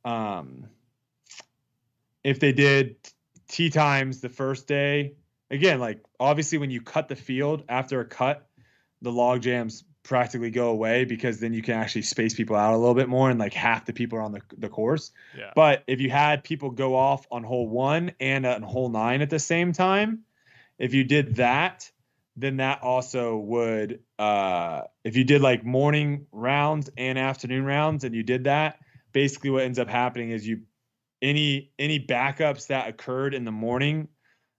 tee times the first day. Again, like obviously when you cut the field after a cut, the log jams practically go away because then you can actually space people out a little bit more and like half the people are on the course. Yeah. But if you had people go off on hole 1 and on hole 9 at the same time, if you did that, then that also would if you did like morning rounds and afternoon rounds and you did that, basically what ends up happening is any backups that occurred in the morning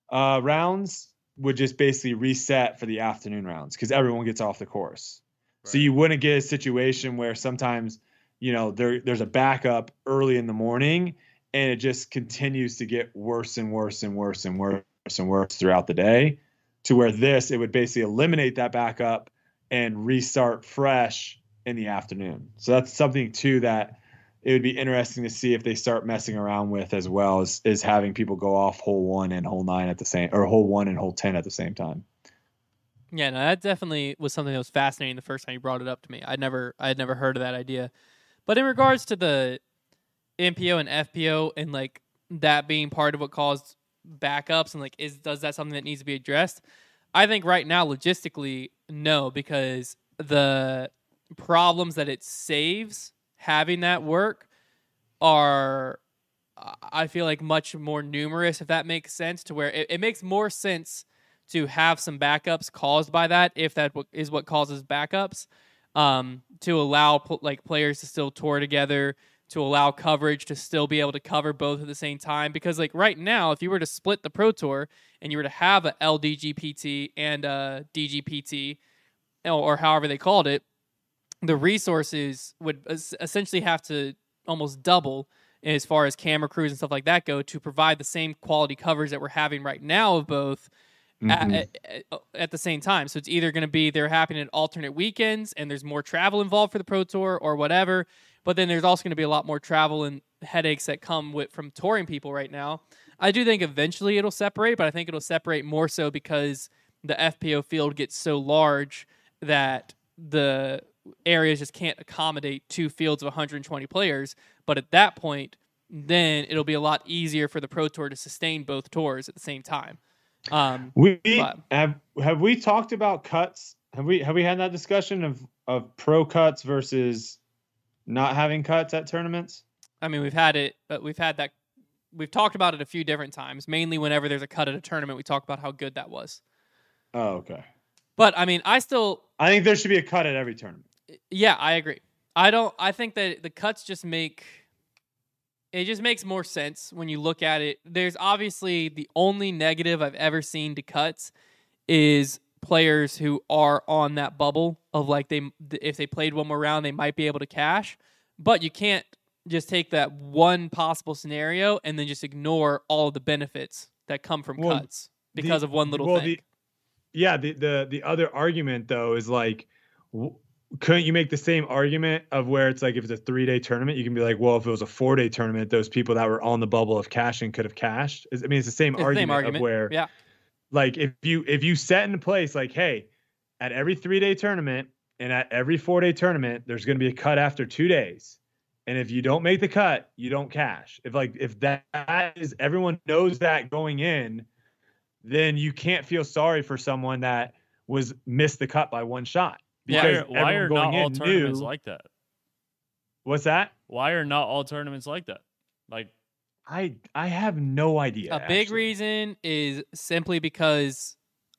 rounds would just basically reset for the afternoon rounds because everyone gets off the course. Right. So you wouldn't get a situation where sometimes, you know, there's a backup early in the morning and it just continues to get worse and worse and worse and worse and worse throughout the day, to where it would basically eliminate that backup and restart fresh in the afternoon. So that's something too that it would be interesting to see if they start messing around with, as well as having people go off hole 1 and hole 9 at the same, or hole 1 and hole 10 at the same time. Yeah, no, that definitely was something that was fascinating the first time you brought it up to me. I had never heard of that idea. But in regards to the MPO and FPO and like that being part of what caused backups and like does that something that needs to be addressed? I think right now logistically no, because the problems that it saves having that work are, I feel like, much more numerous, if that makes sense, to where it makes more sense to have some backups caused by that, if that is what causes backups, to allow players to still tour together, to allow coverage to still be able to cover both at the same time. Because like right now, if you were to split the Pro Tour and you were to have a LDGPT and a DGPT, or however they called it, the resources would essentially have to almost double as far as camera crews and stuff like that go to provide the same quality coverage that we're having right now of both at the same time. So it's either going to be they're happening at alternate weekends and there's more travel involved for the Pro Tour or whatever, but then there's also going to be a lot more travel and headaches that come from touring people right now. I do think eventually it'll separate, but I think it'll separate more so because the FPO field gets so large that the areas just can't accommodate two fields of 120 players. But at that point, then it'll be a lot easier for the Pro Tour to sustain both tours at the same time. Have we talked about cuts? Have we had that discussion of pro cuts versus not having cuts at tournaments? I mean, we've had it, but we've talked about it a few different times. Mainly whenever there's a cut at a tournament, we talk about how good that was. Oh, okay. But I mean, I think there should be a cut at every tournament. Yeah, I agree. I think that the cuts just makes more sense when you look at it. There's obviously the only negative I've ever seen to cuts is players who are on that bubble of like if they played one more round, they might be able to cash. But you can't just take that one possible scenario and then just ignore all of the benefits that come from cuts because of one little thing. The other argument though is like, couldn't you make the same argument of where it's like if it's a 3-day tournament, you can be like, well, if it was a 4-day tournament, those people that were on the bubble of cashing could have cashed. I mean, it's the same argument of where, like if you set into place like, hey, at every 3-day tournament and at every 4-day tournament, there's going to be a cut after 2 days. And if you don't make the cut, you don't cash. If that is, everyone knows that going in, then you can't feel sorry for someone that missed the cut by one shot. Why are not all tournaments like that? What's that? Why are not all tournaments like that? Like, I have no idea. A big reason is simply because,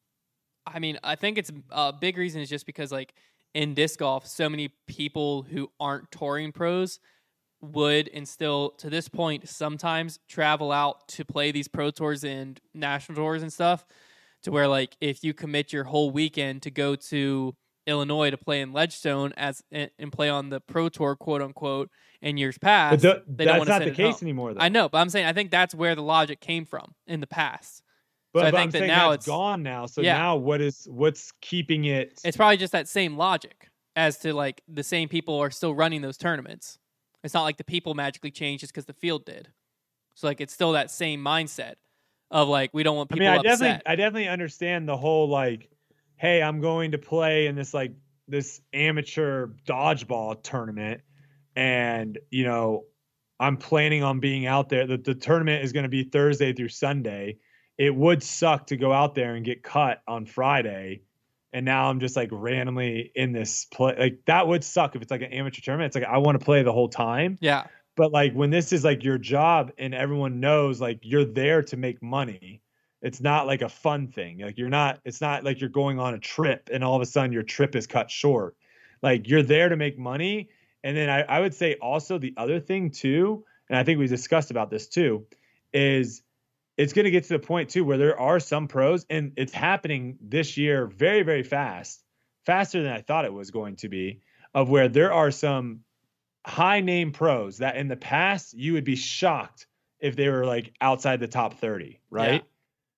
I mean, I think it's a big reason is just because like in disc golf, so many people who aren't touring pros would and still to this point sometimes travel out to play these pro tours and national tours and stuff, to where like if you commit your whole weekend to go to Illinois to play in Ledgestone and play on the pro tour, quote unquote, in years past, they don't want to. That's not the case anymore, though. I know, but I'm saying I think that's where the logic came from in the past. But, so I but think I'm that saying now it's gone now. So now what's keeping it? It's probably just that same logic as to like the same people are still running those tournaments. It's not like the people magically changed just because the field did. So like it's still that same mindset of like we don't want people upset. I definitely understand the whole like, hey, I'm going to play in this amateur dodgeball tournament, and I'm planning on being out there. The tournament is going to be Thursday through Sunday. It would suck to go out there and get cut on Friday, and now I'm just like randomly in this play. Like that would suck if it's like an amateur tournament. It's like I want to play the whole time. Yeah. But like when this is like your job and everyone knows like you're there to make money. It's not like a fun thing. Like it's not like you're going on a trip and all of a sudden your trip is cut short. Like you're there to make money. And then I would say also the other thing too, and I think we discussed about this too, is it's going to get to the point too where there are some pros, and it's happening this year very, very fast, faster than I thought it was going to be, of where there are some high name pros that in the past you would be shocked if they were like outside the top 30, right? Yeah.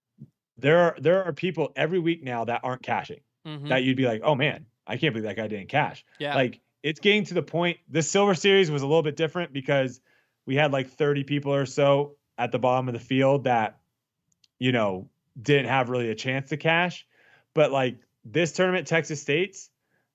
There are people every week now that aren't cashing, that you'd be like, oh man, I can't believe that guy didn't cash. Yeah. Like it's getting to the point. The Silver Series was a little bit different because we had like 30 people or so at the bottom of the field that, didn't have really a chance to cash. But like this tournament, Texas State's,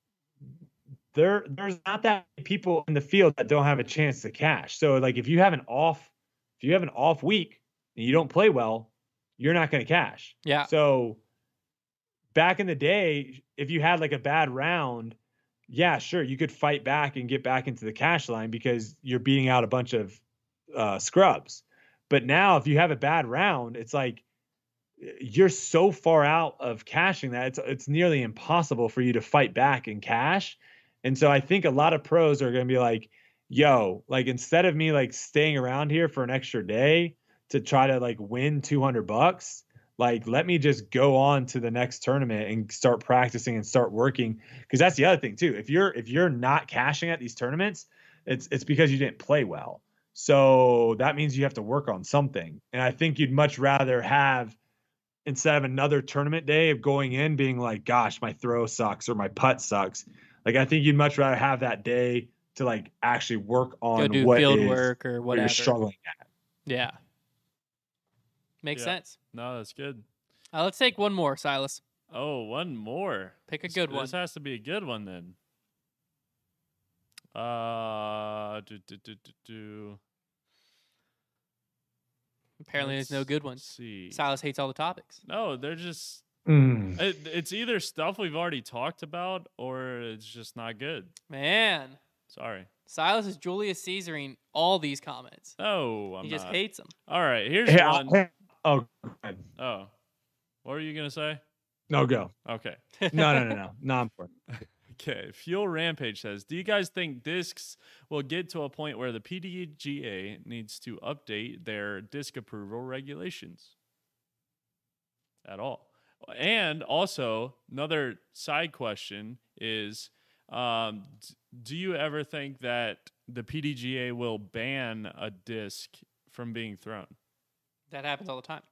there's not that many people in the field that don't have a chance to cash. So like if you have an off week and you don't play well, you're not going to cash. Yeah. So back in the day, if you had like a bad round, yeah, sure, you could fight back and get back into the cash line because you're beating out a bunch of scrubs. But now if you have a bad round, it's like you're so far out of cashing that it's nearly impossible for you to fight back and cash. And so I think a lot of pros are going to be like, yo, like instead of me like staying around here for an extra day to try to like win $200, like let me just go on to the next tournament and start practicing and start working. Cause that's the other thing too. If you're not cashing at these tournaments, it's because you didn't play well. So that means you have to work on something. And I think you'd much rather have, instead of another tournament day of going in being like, gosh, my throw sucks or my putt sucks. Like, I think you'd much rather have that day to like actually work on what field work or whatever you're struggling at. Yeah. Makes sense. No, that's good. Let's take one more, Silas. Oh, one more. Pick a good one. This has to be a good one then. Apparently, there's no good ones. See. Silas hates all the topics. No, they're just. It's either stuff we've already talked about or it's just not good. Man. Sorry. Silas is Julius Caesaring all these comments. No, he just hates them. All right, here's one. Oh, go ahead. Oh. What were you going to say? No, go. Okay. No, I'm for it. Okay, Fuel Rampage says, do you guys think discs will get to a point where the PDGA needs to update their disc approval regulations at all? And also, another side question is, do you ever think that the PDGA will ban a disc from being thrown? That happens all the time.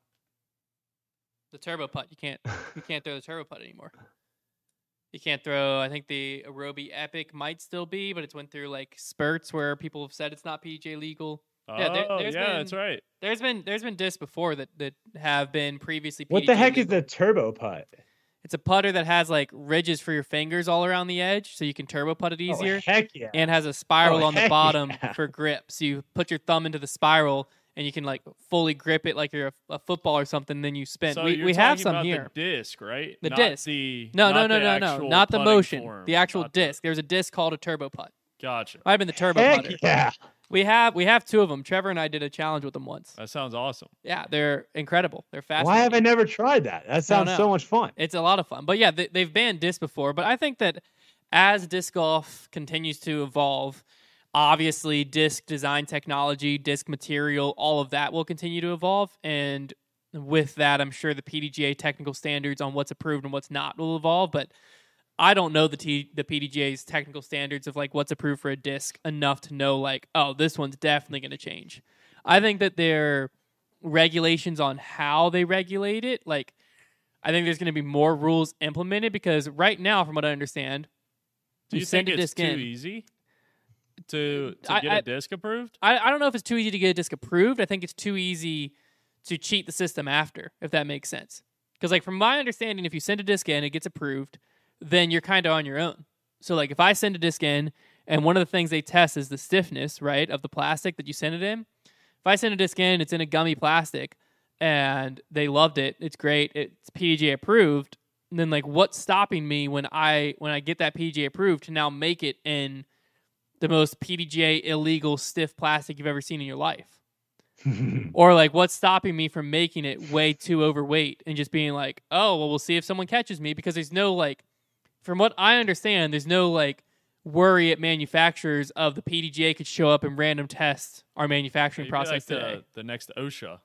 The turbo putt, you can't throw the turbo putt anymore. You can't throw. I think the Arobi Epic might still be, but it's went through like spurts where people have said it's not PDGA legal. That's right. There's been discs before that have been previously PDGA What the heck legal. is a turbo putt? It's a putter that has like ridges for your fingers all around the edge, so you can turbo putt it easier. Oh, heck yeah. And has a spiral on the heck bottom yeah. for grip. So you put your thumb into the spiral and you can like fully grip it like you're a football or something. Then you spin. So we have some about here. The disc, right? The not disc. The, No, not not the putting motion. form. The actual Not disc. There's a disc called a turbo putt. Gotcha. Might have been the turbo Heck putter. yeah. We have two of them. Trevor and I did a challenge with them once. That sounds awesome. Yeah, they're incredible. They're fascinating. Why have I never tried that? That sounds know. so much fun. It's a lot of fun. But yeah, they've banned disc before. But I think that as disc golf continues to evolve, obviously disc design technology, disc material, all of that will continue to evolve. And with that, I'm sure the PDGA technical standards on what's approved and what's not will evolve. But I don't know the PDGA's technical standards of like what's approved for a disc enough to know like, oh, this one's definitely going to change. I think that their regulations on how they regulate it, like, I think there's going to be more rules implemented because right now, from what I understand, Do you think it's too easy to get a disc approved? I don't know if it's too easy to get a disc approved. I think it's too easy to cheat the system after, if that makes sense. Because like from my understanding, if you send a disc in, it gets approved, then you're kind of on your own. So like if I send a disc in, and one of the things they test is the stiffness, right, of the plastic that you send it in. If I send a disc in, it's in a gummy plastic, and they loved it, it's great, it's PDGA approved, and then like what's stopping me when I get that PDGA approved to now make it in the most PDGA illegal stiff plastic you've ever seen in your life? Or like what's stopping me from making it way too overweight and just being like, oh, well, we'll see if someone catches me, because there's no like, from what I understand, there's no like worry at manufacturers of the PDGA could show up and random test our manufacturing process like today. The next OSHA.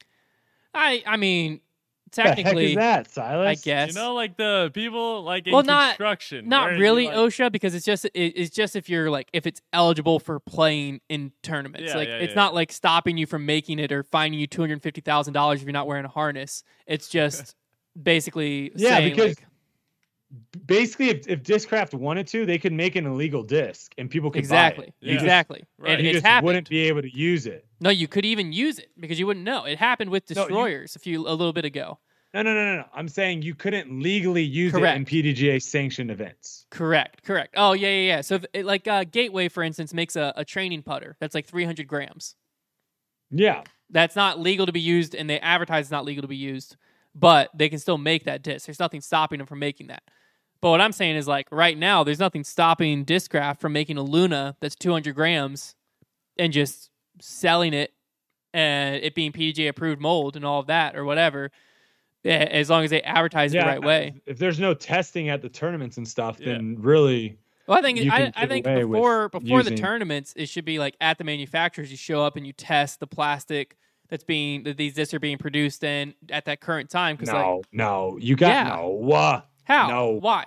I mean, What the heck technically, is that, Silas? I guess. You know, like the people like in Well, not construction. not where you, really like, OSHA, because it's just if you're like, if it's eligible for playing in tournaments. Yeah, like yeah, it's yeah. not like stopping you from making it or fining you $250,000 if you're not wearing a harness. It's just basically Yeah, saying because like, basically, if Discraft wanted to, they could make an illegal disc and people could exactly, buy it. Yeah. exactly. Right. And You it's just happened. wouldn't be able to use it. No, you could even use it because you wouldn't know. It happened with No, you- destroyers a little bit ago. No. I'm saying you couldn't legally use Correct. it in PDGA sanctioned events. Correct. Oh, yeah. So like Gateway, for instance, makes a training putter that's like 300 grams. Yeah. That's not legal to be used, and they advertise it's not legal to be used, but they can still make that disc. There's nothing stopping them from making that. But what I'm saying is, like, right now, there's nothing stopping Discraft from making a Luna that's 200 grams and just selling it and it being PDGA approved mold and all of that or whatever, as long as they advertise it the right way. If there's no testing at the tournaments and stuff, Yeah. then really, Well, I think you can I think get away before with the using- tournaments, it should be like at the manufacturers. You show up and you test the plastic that these discs are being produced in at that current time. Cause no, you got Yeah. no. How? No. Why?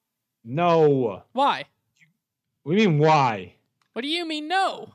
No. Why? What do you mean why? What do you mean no?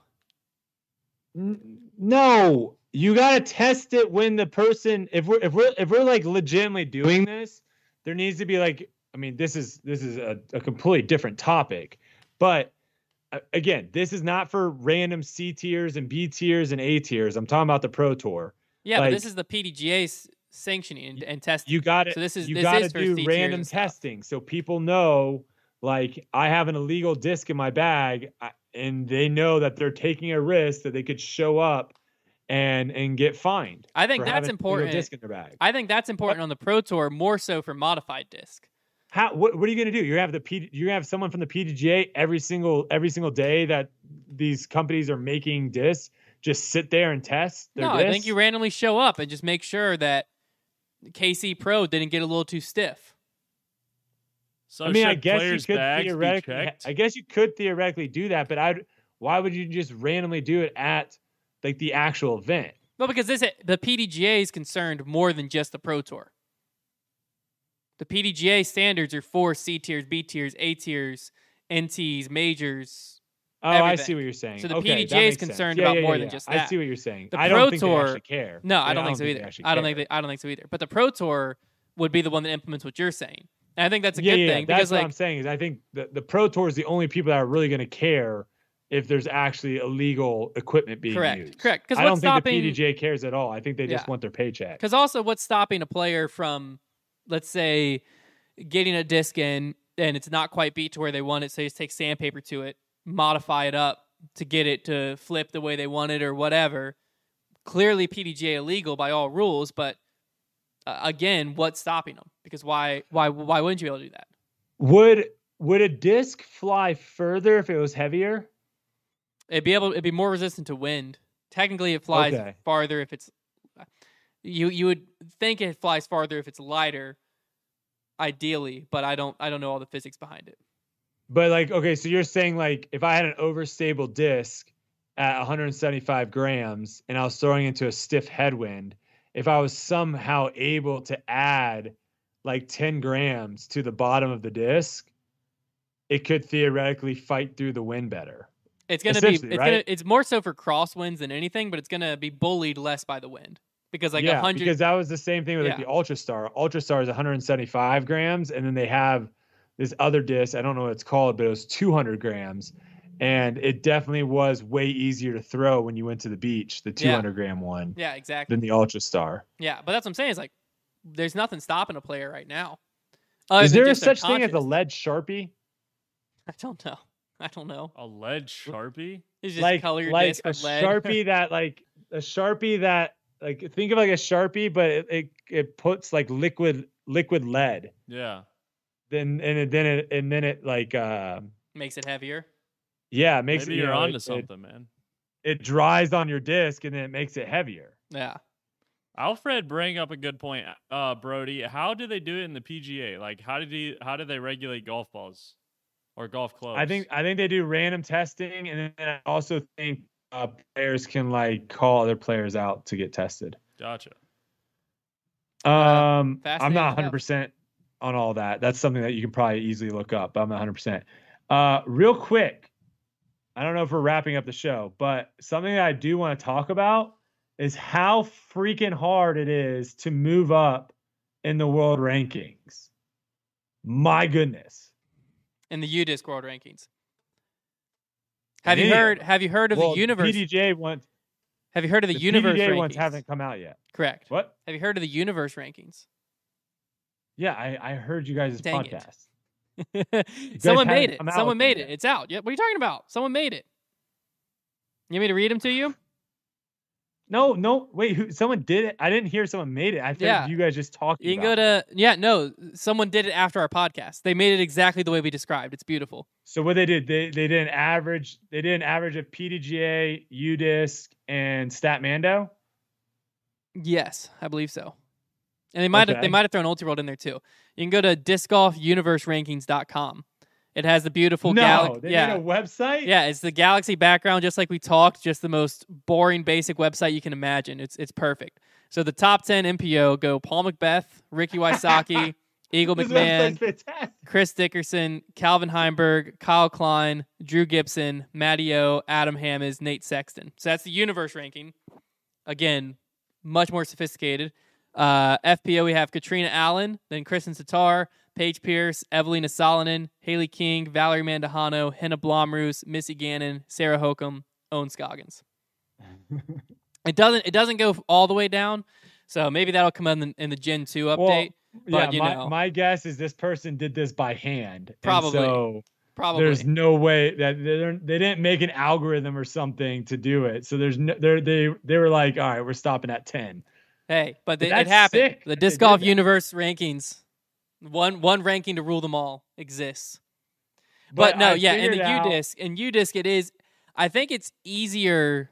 No, you gotta test it when the person. If we're like legitimately doing this, there needs to be like. I mean, this is a completely different topic, but again, this is not for random C tiers and B tiers and A tiers. I'm talking about the Pro Tour. Yeah, but Like- this is the PDGA's sanctioning and testing. You got to So this is for do C tiers random and stuff. testing so people know. Like, I have an illegal disc in my bag, and they know that they're taking a risk that they could show up and get fined. I think for that's having an illegal important. disc in their bag. I think that's important on the Pro Tour more so for modified disc. What are you going to do? You're gonna have someone from the PDGA every single day that these companies are making discs just sit there and test their No, discs? I think you randomly show up and just make sure that KC Pro didn't get a little too stiff. So I mean, I should guess you players' could bags be theoretically. checked? I guess you could theoretically do that, but why would you just randomly do it at like the actual event? Well, because the PDGA is concerned more than just the Pro Tour. The PDGA standards are for C tiers, B tiers, A tiers, NTs, majors. Oh, I everything. see what you're saying. So the Okay, PDGA that is makes sense. concerned Yeah, about yeah, more yeah, than yeah. just I that. see what you're saying. The I Pro don't think Tour, they actually care. No, I Yeah, don't think so they either. actually I don't care. think so either. But the Pro Tour would be the one that implements what you're saying. And I think that's a Yeah, good yeah, thing that's because what like I'm saying is I think the Pro Tour is the only people that are really going to care if there's actually illegal equipment being used. Correct. Because I don't think the PDGA cares at all. I think they just Yeah. want their paycheck. Because also, what's stopping a player from, let's say, getting a disc in and it's not quite beat to where they want it, so they just take sandpaper to it, modify it up to get it to flip the way they want it or whatever. Clearly, PDGA illegal by all rules, but again, what's stopping them? Because why wouldn't you be able to do that? Would a disc fly further if it was heavier? It'd be more resistant to wind. Technically, it flies farther if it's. You would think it flies farther if it's lighter, ideally, but I don't know all the physics behind it. But like, okay, so you're saying like if I had an overstable disc at 175 grams and I was throwing into a stiff headwind, if I was somehow able to add like 10 grams to the bottom of the disc, it could theoretically fight through the wind better. It's it's more so for crosswinds than anything, but it's gonna be bullied less by the wind because like 100. Because that was the same thing with like the Ultrastar. Ultrastar is 175 grams, and then they have this other disc. I don't know what it's called, but it was 200 grams, and it definitely was way easier to throw when you went to the beach. The 200 gram one, yeah, exactly, than the Ultrastar. Yeah, but that's what I'm saying. Is like there's nothing stopping a player right now. Is there a such thing as a lead Sharpie? I don't know. A lead Sharpie? It's just color your disc with lead. Sharpie that think of like a Sharpie, but it puts like liquid lead. Yeah. Then it like makes it heavier. Yeah, it makes Maybe you're onto something, man. It dries on your disc and then it makes it heavier. Yeah. Alfred bring up a good point, Brody. How do they do it in the PGA? Like, how do they regulate golf balls or golf clubs? I think they do random testing, and then I also think players can like call other players out to get tested. Gotcha. I'm not 100% on all that. That's something that you can probably easily look up, but I'm not 100%. Real quick, I don't know if we're wrapping up the show, but something that I do want to talk about is how freaking hard it is to move up in the world rankings. My goodness. In the UDisc world rankings. Have you heard of the universe? PDGA ones. Have you heard of the universe PDGA rankings? ones haven't come out yet. Correct. What? Have you heard of the universe rankings? Yeah, I heard you guys' podcast. Someone made it. Someone made it. It's out. What are you talking about? Someone made it. You want me to read them to you? No. Wait, someone did it? I didn't hear someone made it. I think you guys just talking. You can go to someone did it after our podcast. They made it exactly the way we described. It's beautiful. So what they did, they did an average. They did an average of PDGA, UDisc, and Statmando. Yes, I believe so. And they might have thrown UltiWorld in there too. You can go to discgolfuniverserankings.com. It has the beautiful Galaxy. They made a website? Yeah, it's the Galaxy background, just like we talked, just the most boring, basic website you can imagine. It's perfect. So the top 10 MPO go Paul McBeth, Ricky Wysocki, Eagle McMahon, Chris Dickerson, Calvin Heimberg, Kyle Klein, Drew Gibson, Matty O, Adam Hammes, Nate Sexton. So that's the universe ranking. Again, much more sophisticated. FPO, we have Katrina Allen, then Kristen Tatar, Paige Pierce, Evelina Salonen, Haley King, Valerie Mandahano, Henna Blomroos, Missy Gannon, Sarah Hokum, Owen Scoggins. It doesn't go all the way down, so maybe that'll come in the Gen 2 update. But my guess is this person did this by hand. Probably. There's no way that they didn't make an algorithm or something to do it. So they were like, all right, we're stopping at 10. It happened. Sick. The Disc Golf Universe rankings. One ranking to rule them all exists. But no, yeah, in the UDisc it is. I think it's easier.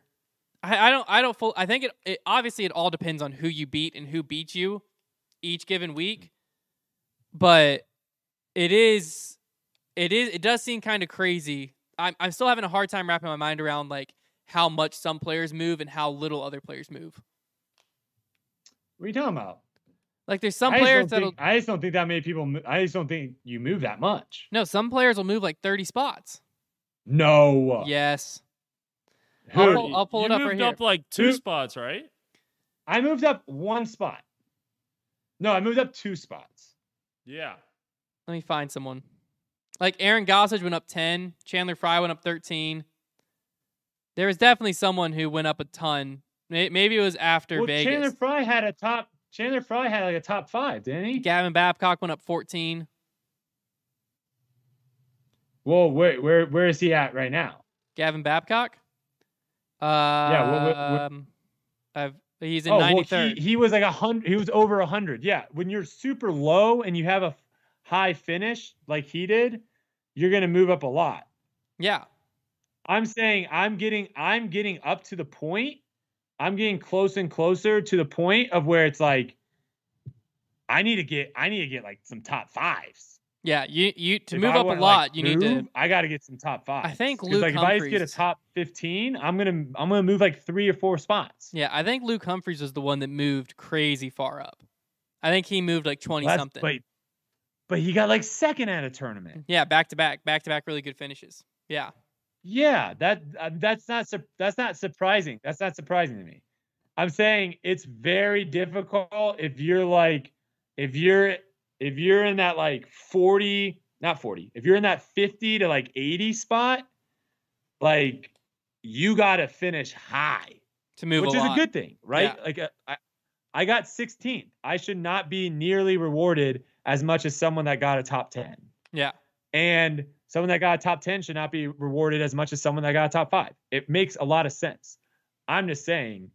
I think it obviously it all depends on who you beat and who beat you each given week. But It does seem kind of crazy. I'm still having a hard time wrapping my mind around like how much some players move and how little other players move. What are you talking about? Like there's some players I just don't think that many people. I just don't think you move that much. No, some players will move like 30 spots. No. Yes. Who? I'll pull it up right here. You moved up like 2 spots, right? I moved up 1 spot. No, I moved up 2 spots. Yeah. Let me find someone. Like Aaron Gossage went up 10. Chandler Fry went up 13. There was definitely someone who went up a ton. Maybe it was after Vegas. Chandler Fry had like a top 5, didn't he? Gavin Babcock went up 14. Whoa, where is he at right now? Gavin Babcock? He's in 93rd. Well, he was like 100. He was over 100. Yeah, when you're super low and you have a high finish like he did, you're gonna move up a lot. Yeah, I'm saying I'm getting up to the point. I'm getting close and closer to the point of where it's like I need to get like some top 5s. Yeah, you to move up a lot, you need to. I got to get some top 5s. I think Luke if I just get a top 15, I'm gonna move like 3 or 4 spots. Yeah, I think Luke Humphries was the one that moved crazy far up. I think he moved like 20 something. But he got like second at a tournament. Yeah, back to back really good finishes. Yeah. Yeah, that's not surprising. That's not surprising to me. I'm saying it's very difficult if you're in that like 40, not 40, if you're in that 50 to like 80 spot, like you got to finish high to move, which is a good thing, right? Yeah. Like I got 16th. I should not be nearly rewarded as much as someone that got a top 10. Yeah. And someone that got a top 10 should not be rewarded as much as someone that got a top 5. It makes a lot of sense. I'm just saying,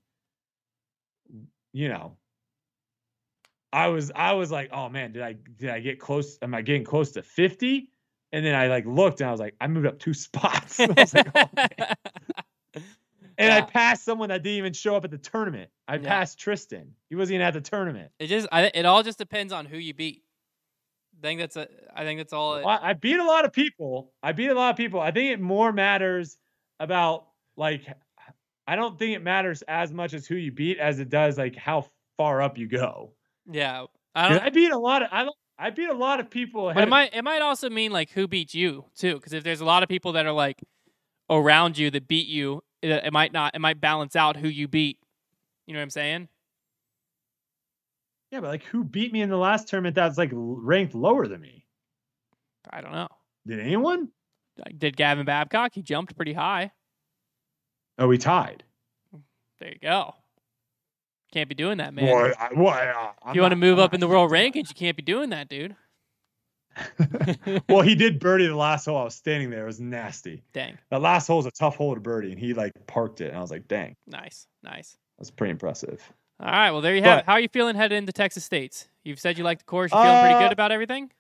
I was like, oh man, did I get close? Am I getting close to 50? And then I like looked and I was like, I moved up 2 spots. And I was like, oh man. And I passed someone that didn't even show up at the tournament. I passed Tristan. He wasn't even at the tournament. It all just depends on who you beat. I think that's all. I beat a lot of people. I think it more matters about like, I don't think it matters as much as who you beat as it does like how far up you go. Yeah, I beat a lot of people. But it might also mean like who beat you too, because if there's a lot of people that are like around you that beat you, it might balance out who you beat. You know what I'm saying? Yeah, but like who beat me in the last tournament that's like ranked lower than me? I don't know. Did anyone? Did Gavin Babcock? He jumped pretty high. Oh, we tied. There you go. Can't be doing that, man. If you want to move up in the world rankings, you can't be doing that, dude. Well, he did birdie the last hole. I was standing there. It was nasty. Dang. That last hole was a tough hole to birdie, and he like parked it. And I was like, dang. Nice. That's pretty impressive. All right. Well, there you have it. How are you feeling headed into Texas States? You've said you like the course. You feeling pretty good about everything?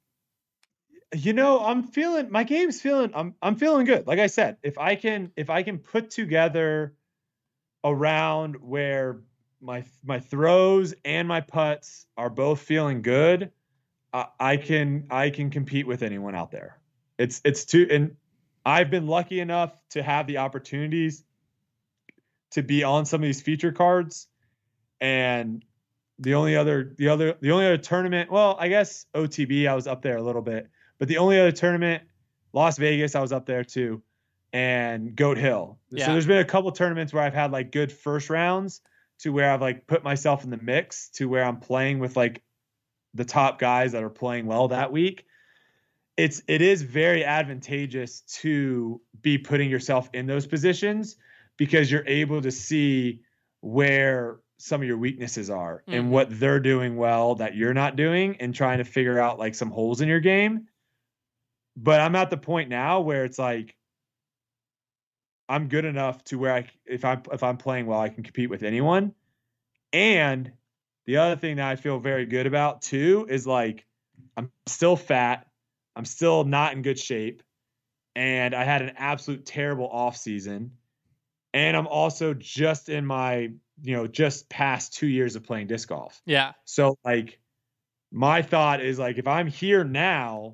I'm feeling I'm feeling good. Like I said, if I can put together a round where my throws and my putts are both feeling good, I can compete with anyone out there. And I've been lucky enough to have the opportunities to be on some of these feature cards, and the only other tournament, well, I guess OTB I was up there a little bit, but the only other tournament, Las Vegas, I was up there too, and Goat Hill. Yeah. So there's been a couple tournaments where I've had like good first rounds to where I've like put myself in the mix to where I'm playing with like the top guys that are playing well that week. It is very advantageous to be putting yourself in those positions because you're able to see where some of your weaknesses are and what they're doing well that you're not doing, and trying to figure out like some holes in your game. But I'm at the point now where it's like I'm good enough to where if I'm playing well, I can compete with anyone. And the other thing that I feel very good about too is like I'm still fat, I'm still not in good shape, and I had an absolute terrible off season. And I'm also just in my, just past 2 years of playing disc golf. Yeah. So like my thought is like, if I'm here now,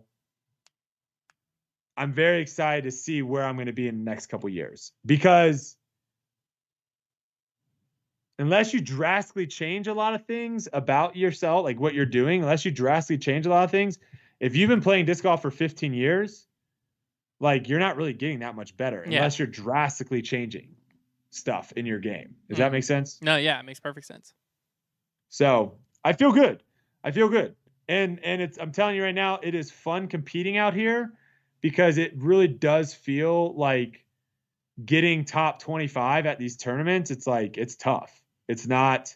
I'm very excited to see where I'm going to be in the next couple years, because unless you drastically change a lot of things about yourself, like what you're doing, unless you drastically change a lot of things, if you've been playing disc golf for 15 years, like you're not really getting that much better unless you're drastically changing stuff in your game. Does that make sense? No, yeah, it makes perfect sense. So I feel good. And I'm telling you right now, it is fun competing out here, because it really does feel like getting top 25 at these tournaments. It's like, it's tough. It's not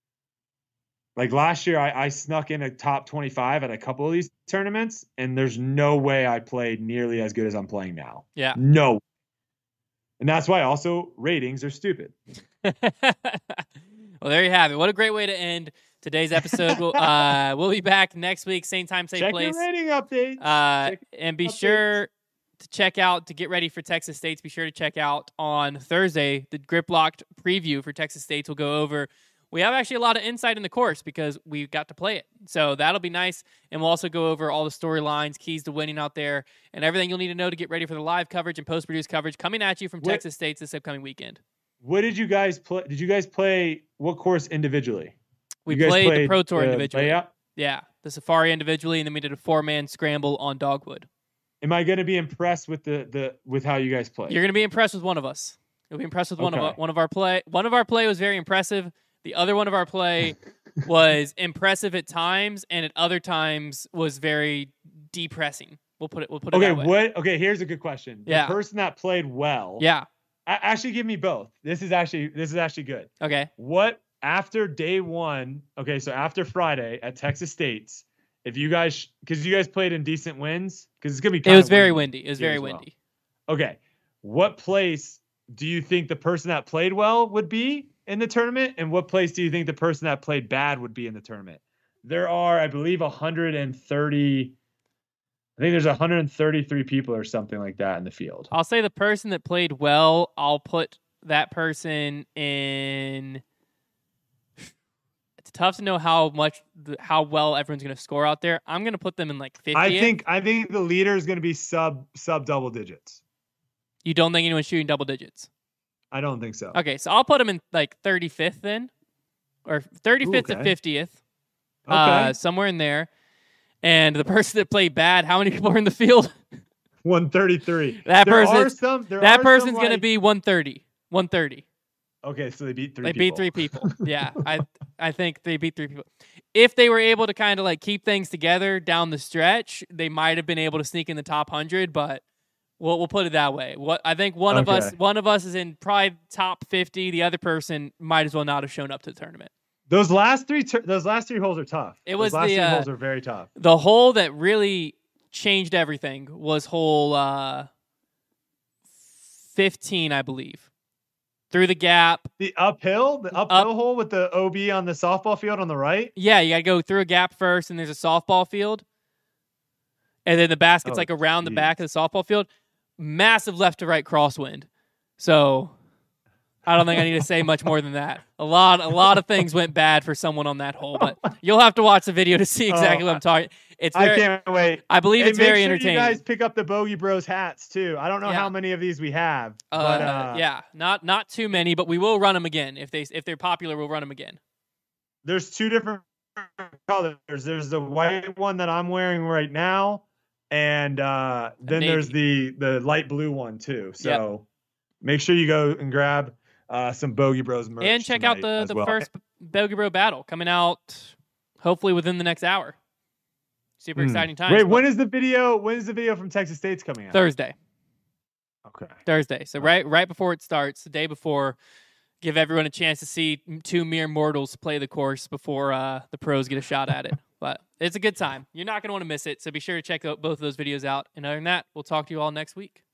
like last year I snuck in a top 25 at a couple of these tournaments, and there's no way I played nearly as good as I'm playing now. Yeah. No. And that's why also ratings are stupid. Well, there you have it. What a great way to end today's episode. We'll be back next week, same time, same Check place. your rating updates. And be sure to get ready for Texas State's. Be sure to check out on Thursday the Grip Locked preview for Texas State's. We'll go over. We have actually a lot of insight in the course because we got to play it. So that'll be nice. And we'll also go over all the storylines, keys to winning out there, and everything you'll need to know to get ready for the live coverage and post-produced coverage coming at you from Texas State's this upcoming weekend. What did you guys play? Did you guys play what course individually? We played the Pro Tour individually. Layout? Yeah, the Safari individually, and then we did a 4-man scramble on Dogwood. Am I going to be impressed with with how you guys play? You're going to be impressed with one of us. You'll be impressed with one of our play. One of our play was very impressive. The other one of our play was impressive at times, and at other times was very depressing. We'll put it that way. Okay, here's a good question. The person that played well. Yeah. Actually, give me both. This is actually good. Okay. What after day one? Okay, so after Friday at Texas State's, if you guys, because you guys played in decent winds, because it's gonna be. It was very windy. It was very windy. Okay, what place do you think the person that played well would be in the tournament, and what place do you think the person that played bad would be in the tournament? There are, I believe, 130. I think there's 133 people or something like that in the field. I'll say the person that played well, I'll put that person in. It's tough to know how well everyone's going to score out there. I'm going to put them in like 50th. I think the leader is going to be sub double digits. You don't think anyone's shooting double digits? I don't think so. Okay, so I'll put them in like 35th then, or 35th to 50th. Okay. Somewhere in there. And the person that played bad, how many people are in the field? 133. That person's going to be 130. 130. Okay, so they beat three people. They beat 3 people. Yeah, I think they beat 3 people. If they were able to kind of like keep things together down the stretch, they might have been able to sneak in the top 100, but we'll put it that way. I think one of us is in probably top 50. The other person might as well not have shown up to the tournament. Those last three holes are tough. Those last 3 holes are very tough. The hole that really changed everything was hole 15, I believe. Through the gap. The uphill hole with the OB on the softball field on the right? Yeah, you got to go through a gap first, and there's a softball field. And then the basket's around the back of the softball field. Massive left to right crosswind. So I don't think I need to say much more than that. A lot of things went bad for someone on that hole, but you'll have to watch the video to see exactly what I'm talking. I can't wait. I believe it's very entertaining. You guys pick up the Bogey Bros hats too. I don't know how many of these we have, but yeah, not too many, but we will run them again if they're popular. We'll run them again. There's 2 different colors. There's the white one that I'm wearing right now, and then there's the light blue one too. So make sure you go and grab some Bogey Bros merch. And check out the first Bogey Bro battle coming out hopefully within the next hour. Super exciting times. Wait, when is the video from Texas State's coming out? Thursday. Okay. Thursday. So right before it starts, the day before, give everyone a chance to see 2 mere mortals play the course before the pros get a shot at it. But it's a good time. You're not going to want to miss it. So be sure to check out both of those videos out. And other than that, we'll talk to you all next week.